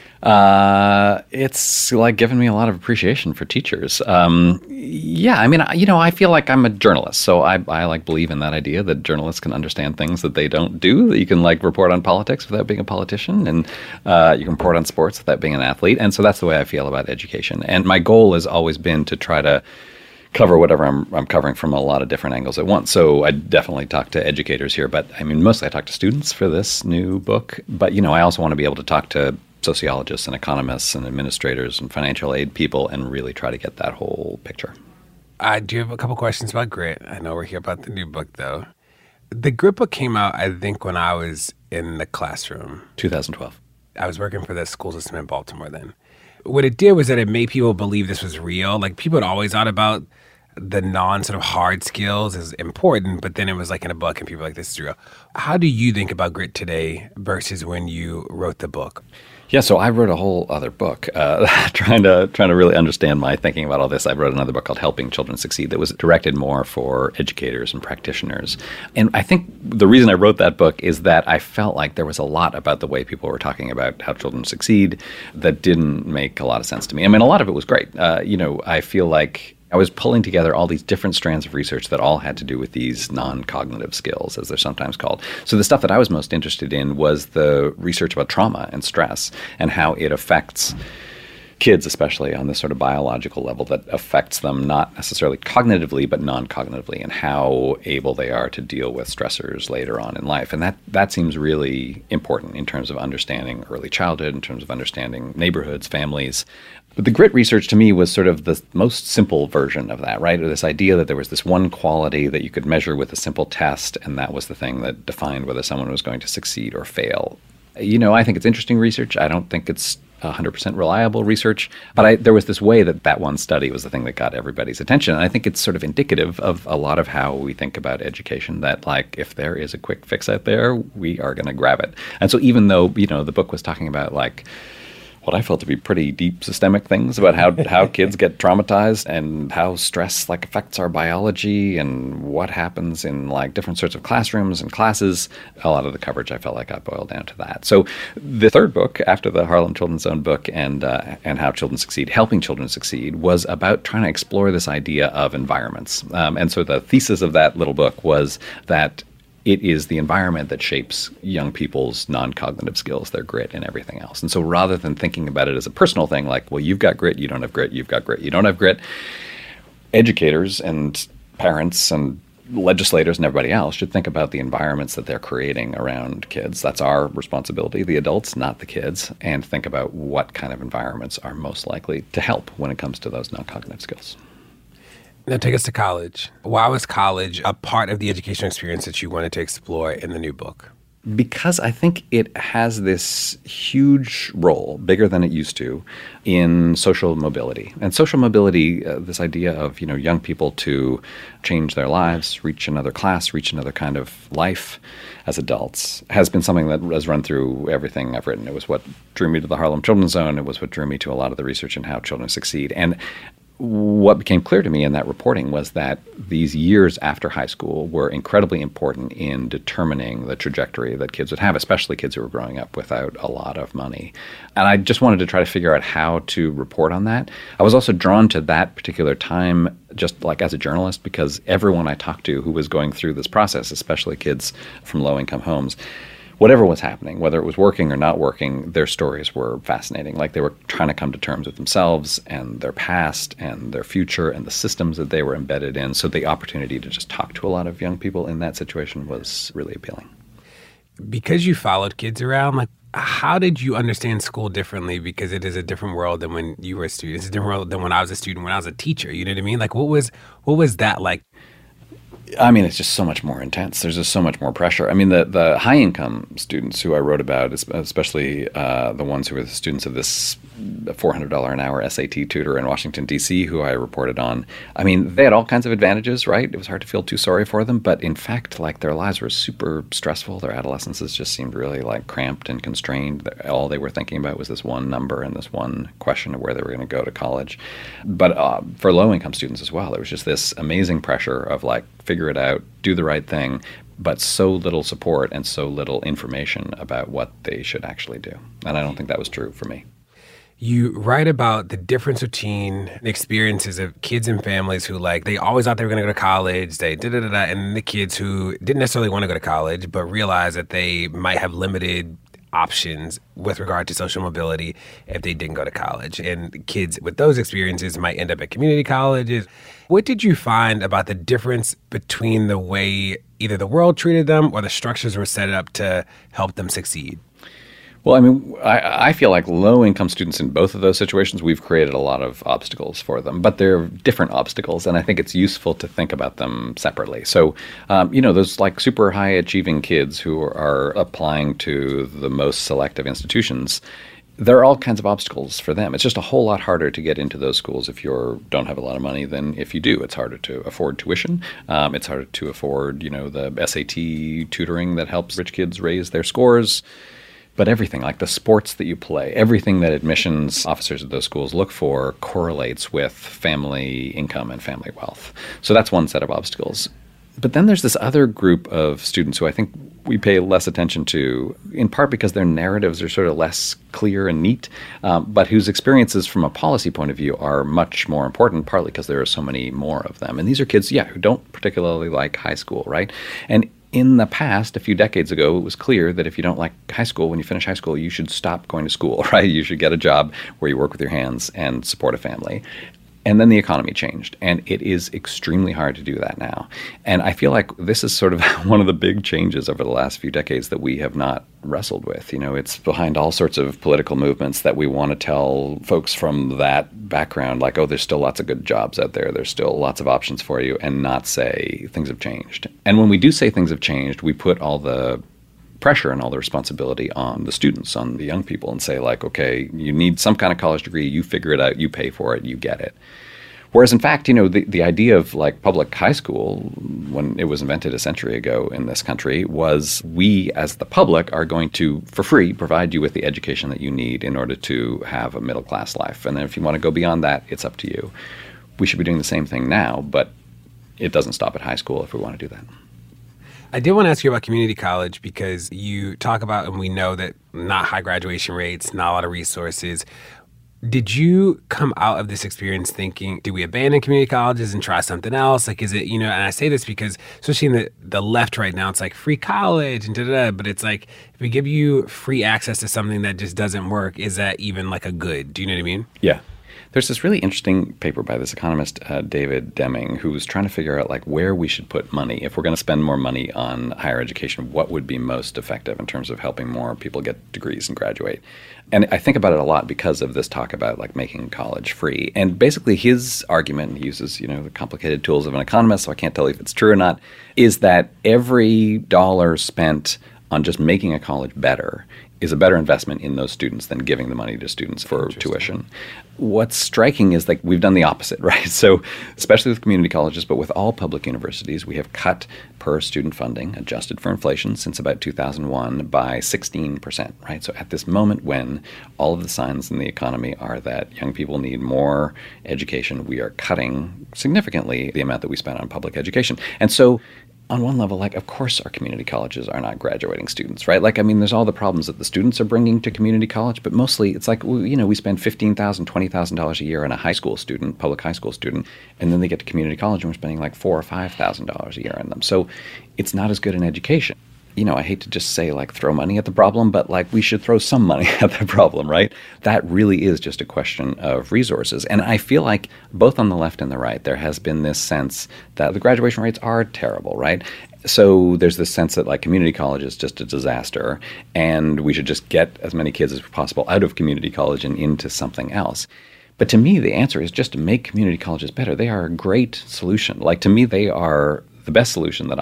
Uh, it's like given me a lot of appreciation for teachers. Um, yeah, I mean, I, you know, I feel like I'm a journalist, so I, I like believe in that idea that journalists can understand things that they don't do, that you can like report on politics without being a politician, and uh, you can report on sports without being an athlete. And so that's the way I feel about education. And my goal has always been to try to cover whatever I'm, I'm covering from a lot of different angles at once. So I definitely talk to educators here, but I mean, mostly I talk to students for this new book. But, you know, I also want to be able to talk to sociologists and economists and administrators and financial aid people and really try to get that whole picture. I do have a couple questions about Grit. I know we're here about the new book, though. The Grit book came out, I think, when I was in the classroom. two thousand twelve. I was working for the school system in Baltimore then. What it did was that it made people believe this was real. Like, people had always thought about the non sort of hard skills as important, but then it was like in a book and people were like, this is real. How do you think about Grit today versus when you wrote the book? Yeah, so I wrote a whole other book uh, trying to trying to really understand my thinking about all this. I wrote another book called Helping Children Succeed that was directed more for educators and practitioners. And I think the reason I wrote that book is that I felt like there was a lot about the way people were talking about how children succeed that didn't make a lot of sense to me. I mean, a lot of it was great. Uh, you know, I feel like I was pulling together all these different strands of research that all had to do with these non-cognitive skills, as they're sometimes called. So the stuff that I was most interested in was the research about trauma and stress and how it affects kids, especially on this sort of biological level that affects them not necessarily cognitively, but non-cognitively, and how able they are to deal with stressors later on in life. And that, that seems really important in terms of understanding early childhood, in terms of understanding neighborhoods, families. But the Grit research to me was sort of the most simple version of that, right? Or this idea that there was this one quality that you could measure with a simple test, and that was the thing that defined whether someone was going to succeed or fail. You know, I think it's interesting research. I don't think it's one hundred percent reliable research, but I, there was this way that that one study was the thing that got everybody's attention. And I think it's sort of indicative of a lot of how we think about education, that like if there is a quick fix out there, we are going to grab it. And so even though, you know, the book was talking about like what I felt to be pretty deep systemic things about how how kids get traumatized and how stress like affects our biology and what happens in like different sorts of classrooms and classes, a lot of the coverage I felt like I boiled down to that. So the third book after the Harlem Children's Zone book and uh, and How Children Succeed, Helping Children Succeed, was about trying to explore this idea of environments. Um, and so the thesis of that little book was that it is the environment that shapes young people's non-cognitive skills, their grit, and everything else. And so rather than thinking about it as a personal thing, like, well, you've got grit, you don't have grit, you've got grit, you don't have grit, educators and parents and legislators and everybody else should think about the environments that they're creating around kids. That's our responsibility, the adults, not the kids, and think about what kind of environments are most likely to help when it comes to those non-cognitive skills. Now take us to college. Why was college a part of the educational experience that you wanted to explore in the new book? Because I think it has this huge role, bigger than it used to, in social mobility. And social mobility, uh, this idea of, you know, young people to change their lives, reach another class, reach another kind of life as adults, has been something that has run through everything I've written. It was what drew me to the Harlem Children's Zone. It was what drew me to a lot of the research in How Children Succeed. And what became clear to me in that reporting was that these years after high school were incredibly important in determining the trajectory that kids would have, especially kids who were growing up without a lot of money. And I just wanted to try to figure out how to report on that. I was also drawn to that particular time just like as a journalist because everyone I talked to who was going through this process, especially kids from low-income homes, whatever was happening, whether it was working or not working, their stories were fascinating. Like they were trying to come to terms with themselves and their past and their future and the systems that they were embedded in. So the opportunity to just talk to a lot of young people in that situation was really appealing. Because you followed kids around, like how did you understand school differently? Because it is a different world than when you were a student. It's a different world than when I was a student, when I was a teacher. You know what I mean? Like what was what was that like? I mean, it's just so much more intense. There's just so much more pressure. I mean, the, the high-income students who I wrote about, especially uh, the ones who were the students of this a four hundred dollars an hour S A T tutor in Washington, D C, who I reported on. I mean, they had all kinds of advantages, right? It was hard to feel too sorry for them. But in fact, like their lives were super stressful. Their adolescences just seemed really like cramped and constrained. All they were thinking about was this one number and this one question of where they were going to go to college. But uh, for low-income students as well, there was just this amazing pressure of like, figure it out, do the right thing, but so little support and so little information about what they should actually do. And I don't think that was true for me. You write about the difference between the experiences of kids and families who, like, they always thought they were going to go to college, they da-da-da-da, and the kids who didn't necessarily want to go to college, but realized that they might have limited options with regard to social mobility if they didn't go to college. And kids with those experiences might end up at community colleges. What did you find about the difference between the way either the world treated them or the structures were set up to help them succeed? Well, I mean, I, I feel like low-income students in both of those situations, we've created a lot of obstacles for them, but they're different obstacles, and I think it's useful to think about them separately. So, um, you know, those like super high-achieving kids who are applying to the most selective institutions, there are all kinds of obstacles for them. It's just a whole lot harder to get into those schools if you don't have a lot of money than if you do. It's harder to afford tuition. Um, it's harder to afford, you know, the S A T tutoring that helps rich kids raise their scores. But everything, like the sports that you play, everything that admissions officers at those schools look for correlates with family income and family wealth. So that's one set of obstacles. But then there's this other group of students who I think we pay less attention to, in part because their narratives are sort of less clear and neat, um, but whose experiences from a policy point of view are much more important, partly because there are so many more of them. And these are kids, yeah, who don't particularly like high school, right? And in the past, a few decades ago, it was clear that if you don't like high school, when you finish high school, you should stop going to school, right? You should get a job where you work with your hands and support a family. And then the economy changed, and it is extremely hard to do that now. And I feel like this is sort of one of the big changes over the last few decades that we have not wrestled with. You know, it's behind all sorts of political movements that we want to tell folks from that background, like, oh, there's still lots of good jobs out there, there's still lots of options for you, and not say things have changed. And when we do say things have changed, we put all the pressure and all the responsibility on the students, on the young people, and say, like, okay, you need some kind of college degree, you figure it out, you pay for it, you get it. Whereas, in fact, you know, the, the idea of, like, public high school, when it was invented a century ago in this country, was we, as the public, are going to, for free, provide you with the education that you need in order to have a middle-class life. And then if you want to go beyond that, it's up to you. We should be doing the same thing now, but it doesn't stop at high school if we want to do that. I did want to ask you about community college because you talk about, and we know that not high graduation rates, not a lot of resources. Did you come out of this experience thinking, do we abandon community colleges and try something else? Like, is it, you know, and I say this because, especially in the, the left right now, it's like free college and da-da-da, but it's like, if we give you free access to something that just doesn't work, is that even like a good? Do you know what I mean? Yeah. There's this really interesting paper by this economist, uh, David Deming, who was trying to figure out, like, where we should put money. If we're going to spend more money on higher education, what would be most effective in terms of helping more people get degrees and graduate? And I think about it a lot because of this talk about, like, making college free. And basically his argument, he uses, you know, the complicated tools of an economist, so I can't tell you if it's true or not, is that every dollar spent on just making a college better is a better investment in those students than giving the money to students for tuition. What's striking is, like, we've done the opposite, right? So especially with community colleges, but with all public universities, we have cut per student funding, adjusted for inflation, since about two thousand one by sixteen percent, right? So at this moment when all of the signs in the economy are that young people need more education, we are cutting significantly the amount that we spend on public education. And so on one level, like, of course our community colleges are not graduating students, right? Like, I mean, there's all the problems that the students are bringing to community college, but mostly it's like, you know, we spend fifteen thousand dollars, twenty thousand dollars a year on a high school student, public high school student, and then they get to community college and we're spending like four thousand dollars or five thousand dollars a year on them. So it's not as good an education. You know, I hate to just say, like, throw money at the problem, but, like, we should throw some money at the problem, right? That really is just a question of resources. And I feel like both on the left and the right, there has been this sense that the graduation rates are terrible, right? So there's this sense that, like, community college is just a disaster and we should just get as many kids as possible out of community college and into something else. But to me, the answer is just to make community colleges better. They are a great solution. Like, to me, they are the best solution that I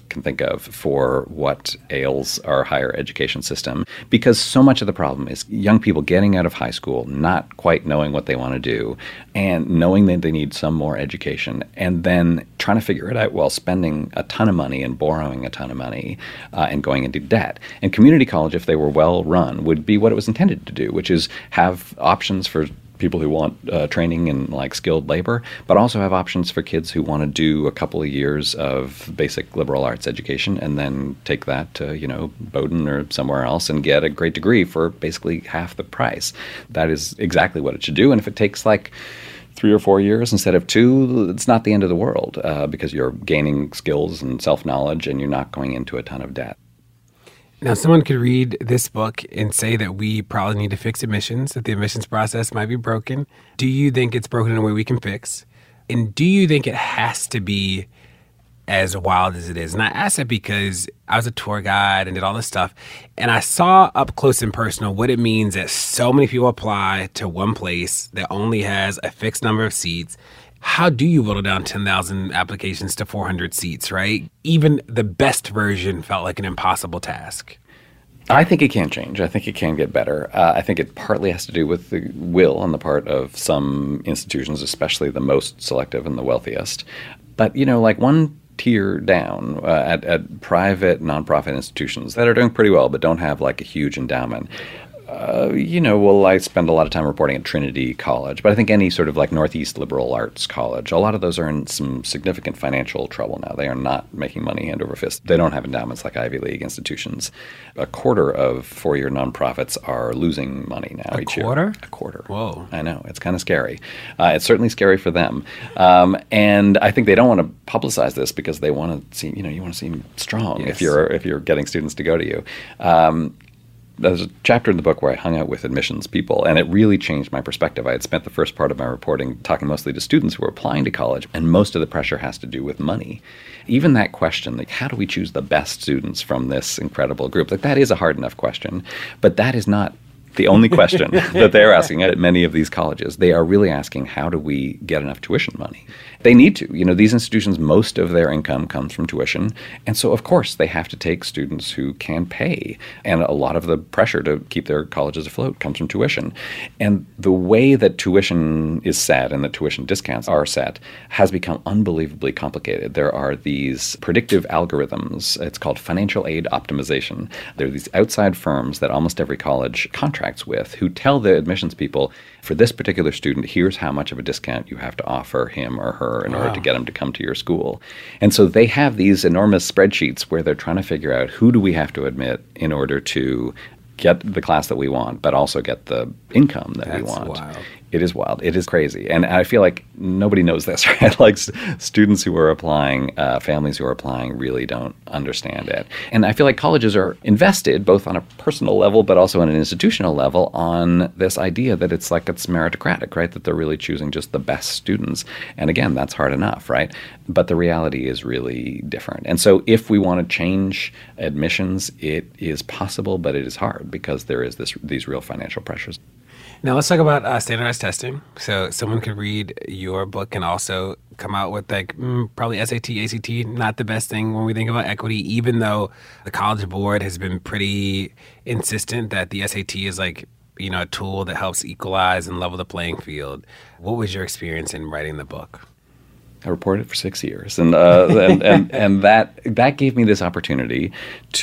can think of for what ails our higher education system, because so much of the problem is young people getting out of high school, not quite knowing what they want to do, and knowing that they need some more education, and then trying to figure it out while spending a ton of money and borrowing a ton of money uh, and going into debt. And community college, if they were well run, would be what it was intended to do, which is have options for people who want uh, training in like skilled labor, but also have options for kids who want to do a couple of years of basic liberal arts education and then take that to, you know, Bowdoin or somewhere else and get a great degree for basically half the price. That is exactly what it should do. And if it takes like three or four years instead of two, it's not the end of the world uh, because you're gaining skills and self-knowledge and you're not going into a ton of debt. Now, someone could read this book and say that we probably need to fix admissions, that the admissions process might be broken. Do you think it's broken in a way we can fix? And do you think it has to be as wild as it is? And I ask that because I was a tour guide and did all this stuff, and I saw up close and personal what it means that so many people apply to one place that only has a fixed number of seats. How do you whittle down ten thousand applications to four hundred seats, right? Even the best version felt like an impossible task. I think it can change. I think it can get better. Uh, I think it partly has to do with the will on the part of some institutions, especially the most selective and the wealthiest. But, you know, like one tier down uh, at, at private nonprofit institutions that are doing pretty well but don't have like a huge endowment. Uh, you know, well, I spend a lot of time reporting at Trinity College, but I think any sort of like Northeast liberal arts college, a lot of those are in some significant financial trouble now. They are not making money hand over fist. They don't have endowments like Ivy League institutions. A quarter of four-year nonprofits are losing money now a each quarter? year. A quarter? Whoa. I know. It's kind of scary. Uh, it's certainly scary for them. Um, and I think they don't want to publicize this because they want to seem, you know, you want to seem strong yes. if you're if you're getting students to go to you. Um, There's a chapter in the book where I hung out with admissions people, and it really changed my perspective. I had spent the first part of my reporting talking mostly to students who were applying to college, and most of the pressure has to do with money. Even that question, like, how do we choose the best students from this incredible group? Like, that is a hard enough question, but that is not the only question that they're asking at many of these colleges. They are really asking, how do we get enough tuition money? They need to. You know, these institutions, most of their income comes from tuition. And so, of course, they have to take students who can pay. And a lot of the pressure to keep their colleges afloat comes from tuition. And the way that tuition is set and that tuition discounts are set has become unbelievably complicated. There are these predictive algorithms. It's called financial aid optimization. There are these outside firms that almost every college contracts with who tell the admissions people, for this particular student, here's how much of a discount you have to offer him or her in wow. order to get him to come to your school. And so they have these enormous spreadsheets where they're trying to figure out who do we have to admit in order to get the class that we want, but also get the income that That's we want. Wild. It is wild. It is crazy. And I feel like nobody knows this, right? Like students who are applying, uh, families who are applying really don't understand it. And I feel like colleges are invested both on a personal level, but also on an institutional level on this idea that it's like it's meritocratic, right? That they're really choosing just the best students. And again, that's hard enough, right? But the reality is really different. And so if we want to change admissions, it is possible, but it is hard because there is this these real financial pressures. Now let's talk about uh, standardized testing. So someone could read your book and also come out with like mm, probably S A T, A C T, not the best thing when we think about equity, even though the College Board has been pretty insistent that the S A T is like, you know, a tool that helps equalize and level the playing field. What was your experience in writing the book? I reported for six years, and uh, and, and and that that gave me this opportunity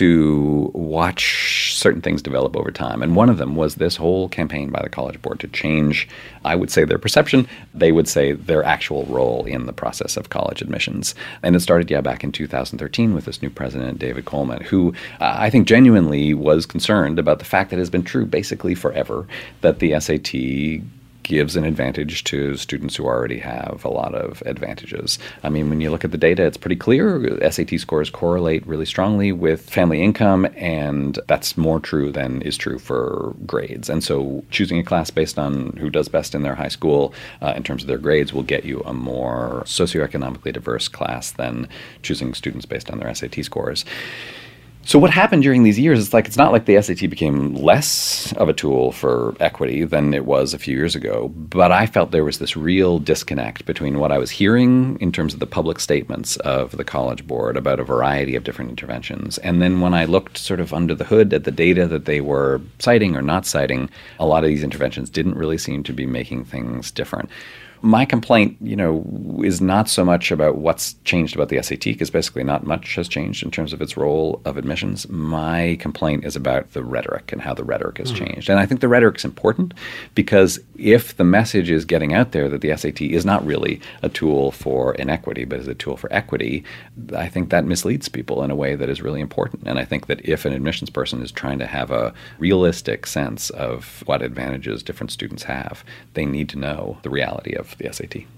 to watch certain things develop over time. And one of them was this whole campaign by the College Board to change, I would say, their perception. They would say their actual role in the process of college admissions. And it started, yeah, back in two thousand thirteen with this new president, David Coleman, who uh, I think genuinely was concerned about the fact that it has been true basically forever that the S A T gives an advantage to students who already have a lot of advantages. I mean, when you look at the data, it's pretty clear. S A T scores correlate really strongly with family income, and that's more true than is true for grades. And so choosing a class based on who does best in their high school uh, in terms of their grades will get you a more socioeconomically diverse class than choosing students based on their S A T scores. So what happened during these years, it's like it's not like the S A T became less of a tool for equity than it was a few years ago, but I felt there was this real disconnect between what I was hearing in terms of the public statements of the College Board about a variety of different interventions. And then when I looked sort of under the hood at the data that they were citing or not citing, a lot of these interventions didn't really seem to be making things different. My complaint, you know, is not so much about what's changed about the S A T, because basically not much has changed in terms of its role of admissions. My complaint is about the rhetoric and how the rhetoric has mm. changed. And I think the rhetoric is important because if the message is getting out there that the S A T is not really a tool for inequity, but is a tool for equity, I think that misleads people in a way that is really important. And I think that if an admissions person is trying to have a realistic sense of what advantages different students have, they need to know the reality of the S A T.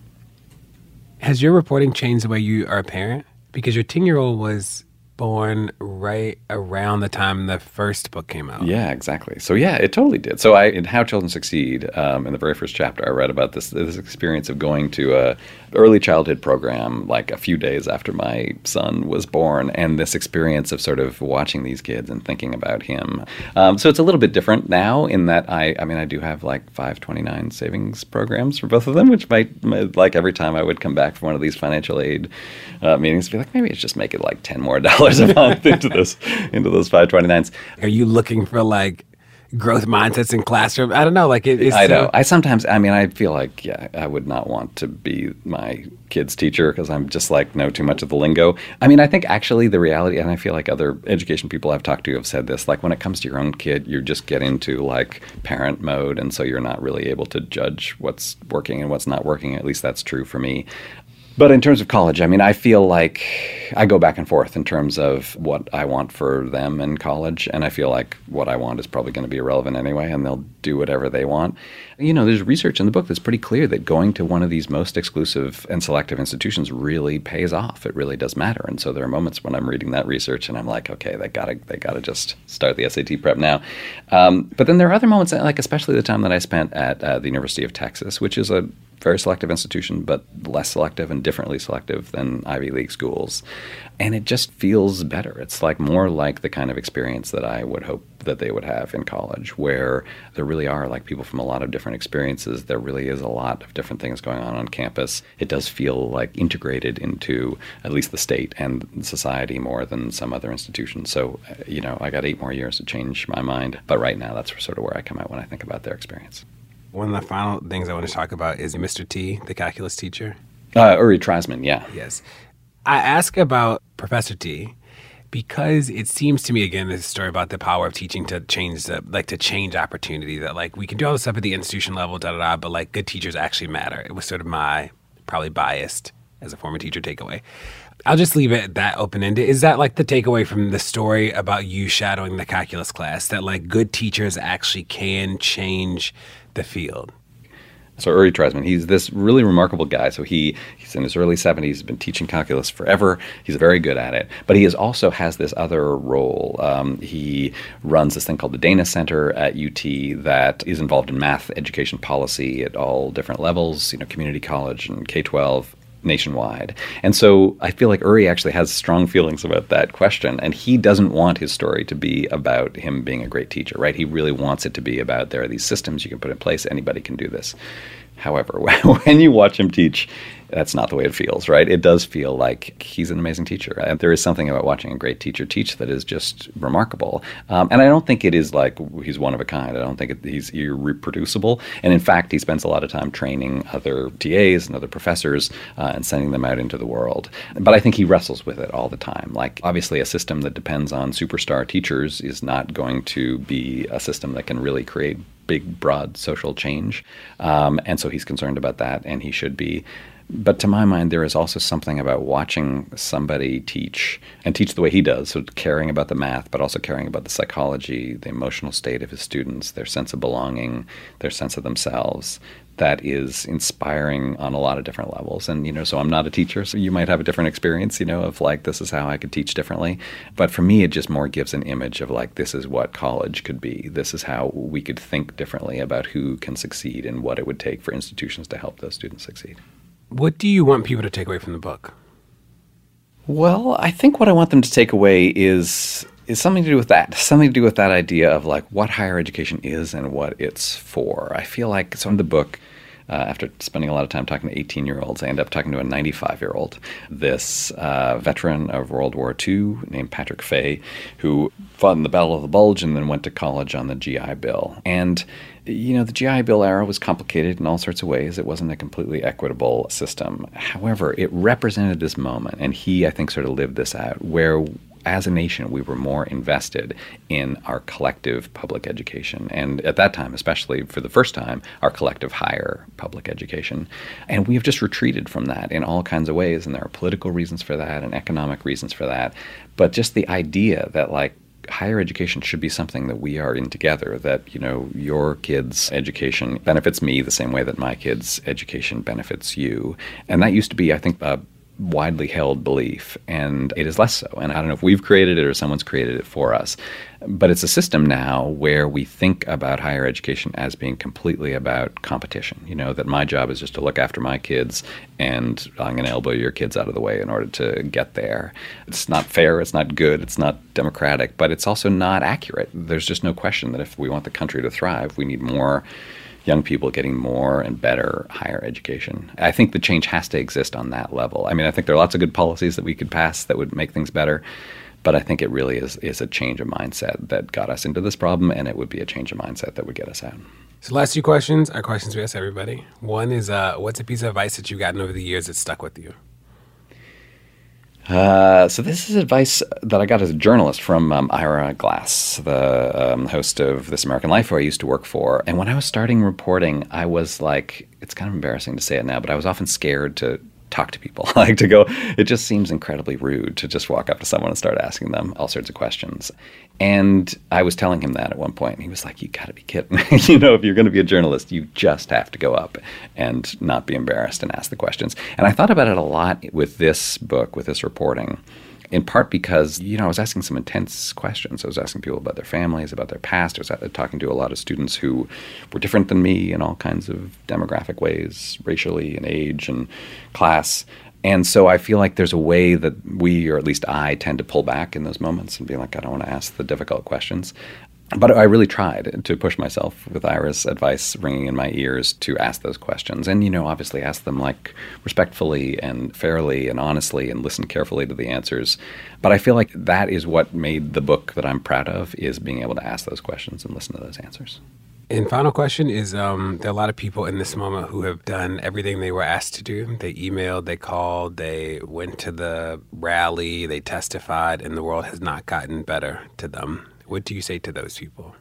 Has your reporting changed the way you are a parent? Because your ten-year-old was born right around the time the first book came out. Yeah, exactly. So yeah, it totally did. So I, in How Children Succeed, um, in the very first chapter, I read about this this experience of going to a early childhood program like a few days after my son was born, and this experience of sort of watching these kids and thinking about him. Um, so it's a little bit different now in that I, I mean, I do have like five twenty-nine savings programs for both of them, which might, might like every time I would come back from one of these financial aid uh, meetings, be like, maybe it's just make it like ten more dollars a month into this into those five twenty-nines. Are you looking for like growth mindsets in classroom? I don't know. Like it is. I know. So- I sometimes. I mean, I feel like yeah, I would not want to be my kid's teacher because I'm just like know too much of the lingo. I mean, I think actually the reality, and I feel like other education people I've talked to have said this. Like when it comes to your own kid, you just get into like parent mode, and so you're not really able to judge what's working and what's not working. At least that's true for me. But in terms of college, I mean, I feel like I go back and forth in terms of what I want for them in college. And I feel like what I want is probably going to be irrelevant anyway, and they'll do whatever they want. You know, there's research in the book that's pretty clear that going to one of these most exclusive and selective institutions really pays off. It really does matter. And so there are moments when I'm reading that research and I'm like, okay, they gotta they gotta just start the S A T prep now. Um, but then there are other moments, like especially the time that I spent at uh, the University of Texas, which is a very selective institution, but less selective and differently selective than Ivy League schools. And it just feels better. It's like more like the kind of experience that I would hope that they would have in college, where there really are like people from a lot of different experiences. There really is a lot of different things going on on campus. It does feel like integrated into at least the state and society more than some other institutions. So, you know, I got eight more years to change my mind. But right now, that's sort of where I come out when I think about their experience. One of the final things I want to talk about is Mister T, the calculus teacher. Uh, Uri Treisman, yeah. Yes. I ask about Professor T because it seems to me, again, this story about the power of teaching to change the, like to change opportunity, that like we can do all this stuff at the institution level, da da da, but like good teachers actually matter. It was sort of my probably biased as a former teacher takeaway. I'll just leave it that open-ended. Is that like the takeaway from the story about you shadowing the calculus class, that like good teachers actually can change the field? So Uri Treisman, he's this really remarkable guy. So he he's in his early seventies, he's been teaching calculus forever. He's very good at it. But he is also has this other role. Um, he runs this thing called the Dana Center at U T that is involved in math education policy at all different levels, you know, community college and K twelve. Nationwide. And so I feel like Uri actually has strong feelings about that question, and he doesn't want his story to be about him being a great teacher, right? He really wants it to be about there are these systems you can put in place, anybody can do this. However, when you watch him teach, that's not the way it feels, right? It does feel like he's an amazing teacher. And there is something about watching a great teacher teach that is just remarkable. Um, and I don't think it is like he's one of a kind. I don't think it, he's irreproducible. And in fact, he spends a lot of time training other T As and other professors uh, and sending them out into the world. But I think he wrestles with it all the time. Like, obviously, a system that depends on superstar teachers is not going to be a system that can really create big, broad social change. Um, and so he's concerned about that, and he should be. But to my mind, there is also something about watching somebody teach and teach the way he does, so caring about the math, but also caring about the psychology, the emotional state of his students, their sense of belonging, their sense of themselves. That is inspiring on a lot of different levels. And, you know, so I'm not a teacher, so you might have a different experience, you know, of like, this is how I could teach differently. But for me, it just more gives an image of like, this is what college could be. This is how we could think differently about who can succeed and what it would take for institutions to help those students succeed. What do you want people to take away from the book? Well, I think what I want them to take away is It's something to do with that. Something to do with that idea of like what higher education is and what it's for. I feel like so in the book, uh, after spending a lot of time talking to eighteen-year-olds, I end up talking to a ninety-five-year-old, this uh, veteran of World War Two named Patrick Fay, who fought in the Battle of the Bulge and then went to college on the G I Bill. And you know, the G I Bill era was complicated in all sorts of ways. It wasn't a completely equitable system. However, it represented this moment, and he, I think, sort of lived this out, where as a nation, we were more invested in our collective public education. And at that time, especially for the first time, our collective higher public education. And we have just retreated from that in all kinds of ways. And there are political reasons for that and economic reasons for that. But just the idea that, like, higher education should be something that we are in together, that, you know, your kid's education benefits me the same way that my kid's education benefits you. And that used to be, I think, a widely held belief, and it is less so. And I don't know if we've created it or someone's created it for us, but it's a system now where we think about higher education as being completely about competition. You know, that my job is just to look after my kids, and I'm going to elbow your kids out of the way in order to get there. It's not fair, it's not good, it's not democratic, but it's also not accurate. There's just no question that if we want the country to thrive, we need more young people getting more and better higher education. I think the change has to exist on that level. I mean, I think there are lots of good policies that we could pass that would make things better, but I think it really is, is a change of mindset that got us into this problem, and it would be a change of mindset that would get us out. So last two questions are questions we ask everybody. One is, uh, what's a piece of advice that you've gotten over the years that stuck with you? Uh, so this is advice that I got as a journalist from um, Ira Glass, the um, host of This American Life, who I used to work for. And when I was starting reporting, I was like, it's kind of embarrassing to say it now, but I was often scared to talk to people, like to go, it just seems incredibly rude to just walk up to someone and start asking them all sorts of questions. And I was telling him that at one point, and he was like, you gotta be kidding. You know, if you're going to be a journalist, you just have to go up and not be embarrassed and ask the questions. And I thought about it a lot with this book, with this reporting, in part because, you know, I was asking some intense questions. I was asking people about their families, about their past. I was talking to a lot of students who were different than me in all kinds of demographic ways, racially and age and class. And so I feel like there's a way that we, or at least I, tend to pull back in those moments and be like, I don't want to ask the difficult questions. But I really tried to push myself with Ira's advice ringing in my ears to ask those questions. And, you know, obviously ask them like respectfully and fairly and honestly and listen carefully to the answers. But I feel like that is what made the book that I'm proud of, is being able to ask those questions and listen to those answers. And final question is, um, there are a lot of people in this moment who have done everything they were asked to do. They emailed, they called, they went to the rally, they testified, and the world has not gotten better to them. What do you say to those people?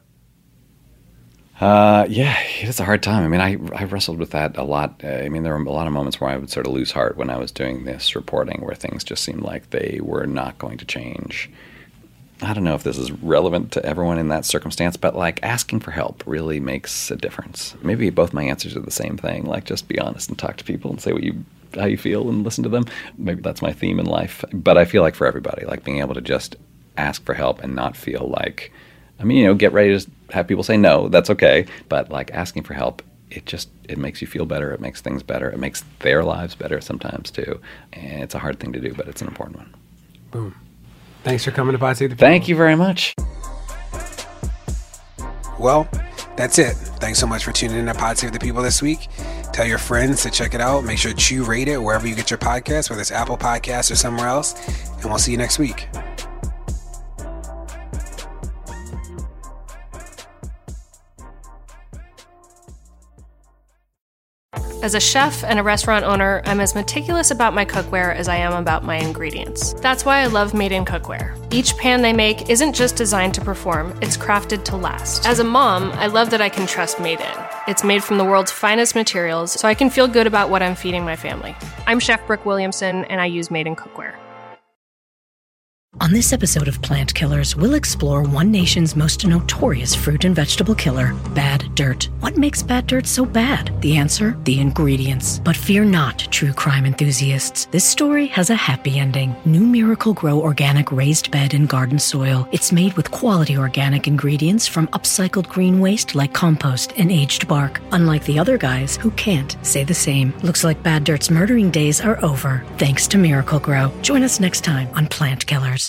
Uh, yeah, it's a hard time. I mean, I, I wrestled with that a lot. Uh, I mean, there were a lot of moments where I would sort of lose heart when I was doing this reporting, where things just seemed like they were not going to change. I don't know if this is relevant to everyone in that circumstance, but like asking for help really makes a difference. Maybe both my answers are the same thing. Like, just be honest and talk to people and say what you, how you feel and listen to them. Maybe that's my theme in life. But I feel like for everybody, like being able to just ask for help and not feel like, I mean, you know, get ready to have people say no, that's okay. But like asking for help, it just, it makes you feel better. It makes things better. It makes their lives better sometimes too. And it's a hard thing to do, but it's an important one. Boom. Thanks for coming to Pod Save the People. Thank you very much. Well, that's it. Thanks so much for tuning in to Pod Save the People this week. Tell your friends to check it out. Make sure to rate it wherever you get your podcasts, whether it's Apple Podcasts or somewhere else. And we'll see you next week. As a chef and a restaurant owner, I'm as meticulous about my cookware as I am about my ingredients. That's why I love Made in Cookware. Each pan they make isn't just designed to perform, it's crafted to last. As a mom, I love that I can trust Made in. It's made from the world's finest materials, so I can feel good about what I'm feeding my family. I'm Chef Brooke Williamson, and I use Made in Cookware. On this episode of Plant Killers, we'll explore one nation's most notorious fruit and vegetable killer, bad dirt. What makes bad dirt so bad? The answer? The ingredients. But fear not, true crime enthusiasts. This story has a happy ending. New Miracle-Gro Organic Raised Bed and Garden Soil. It's made with quality organic ingredients from upcycled green waste like compost and aged bark. Unlike the other guys who can't say the same. Looks like bad dirt's murdering days are over, thanks to Miracle-Gro. Join us next time on Plant Killers.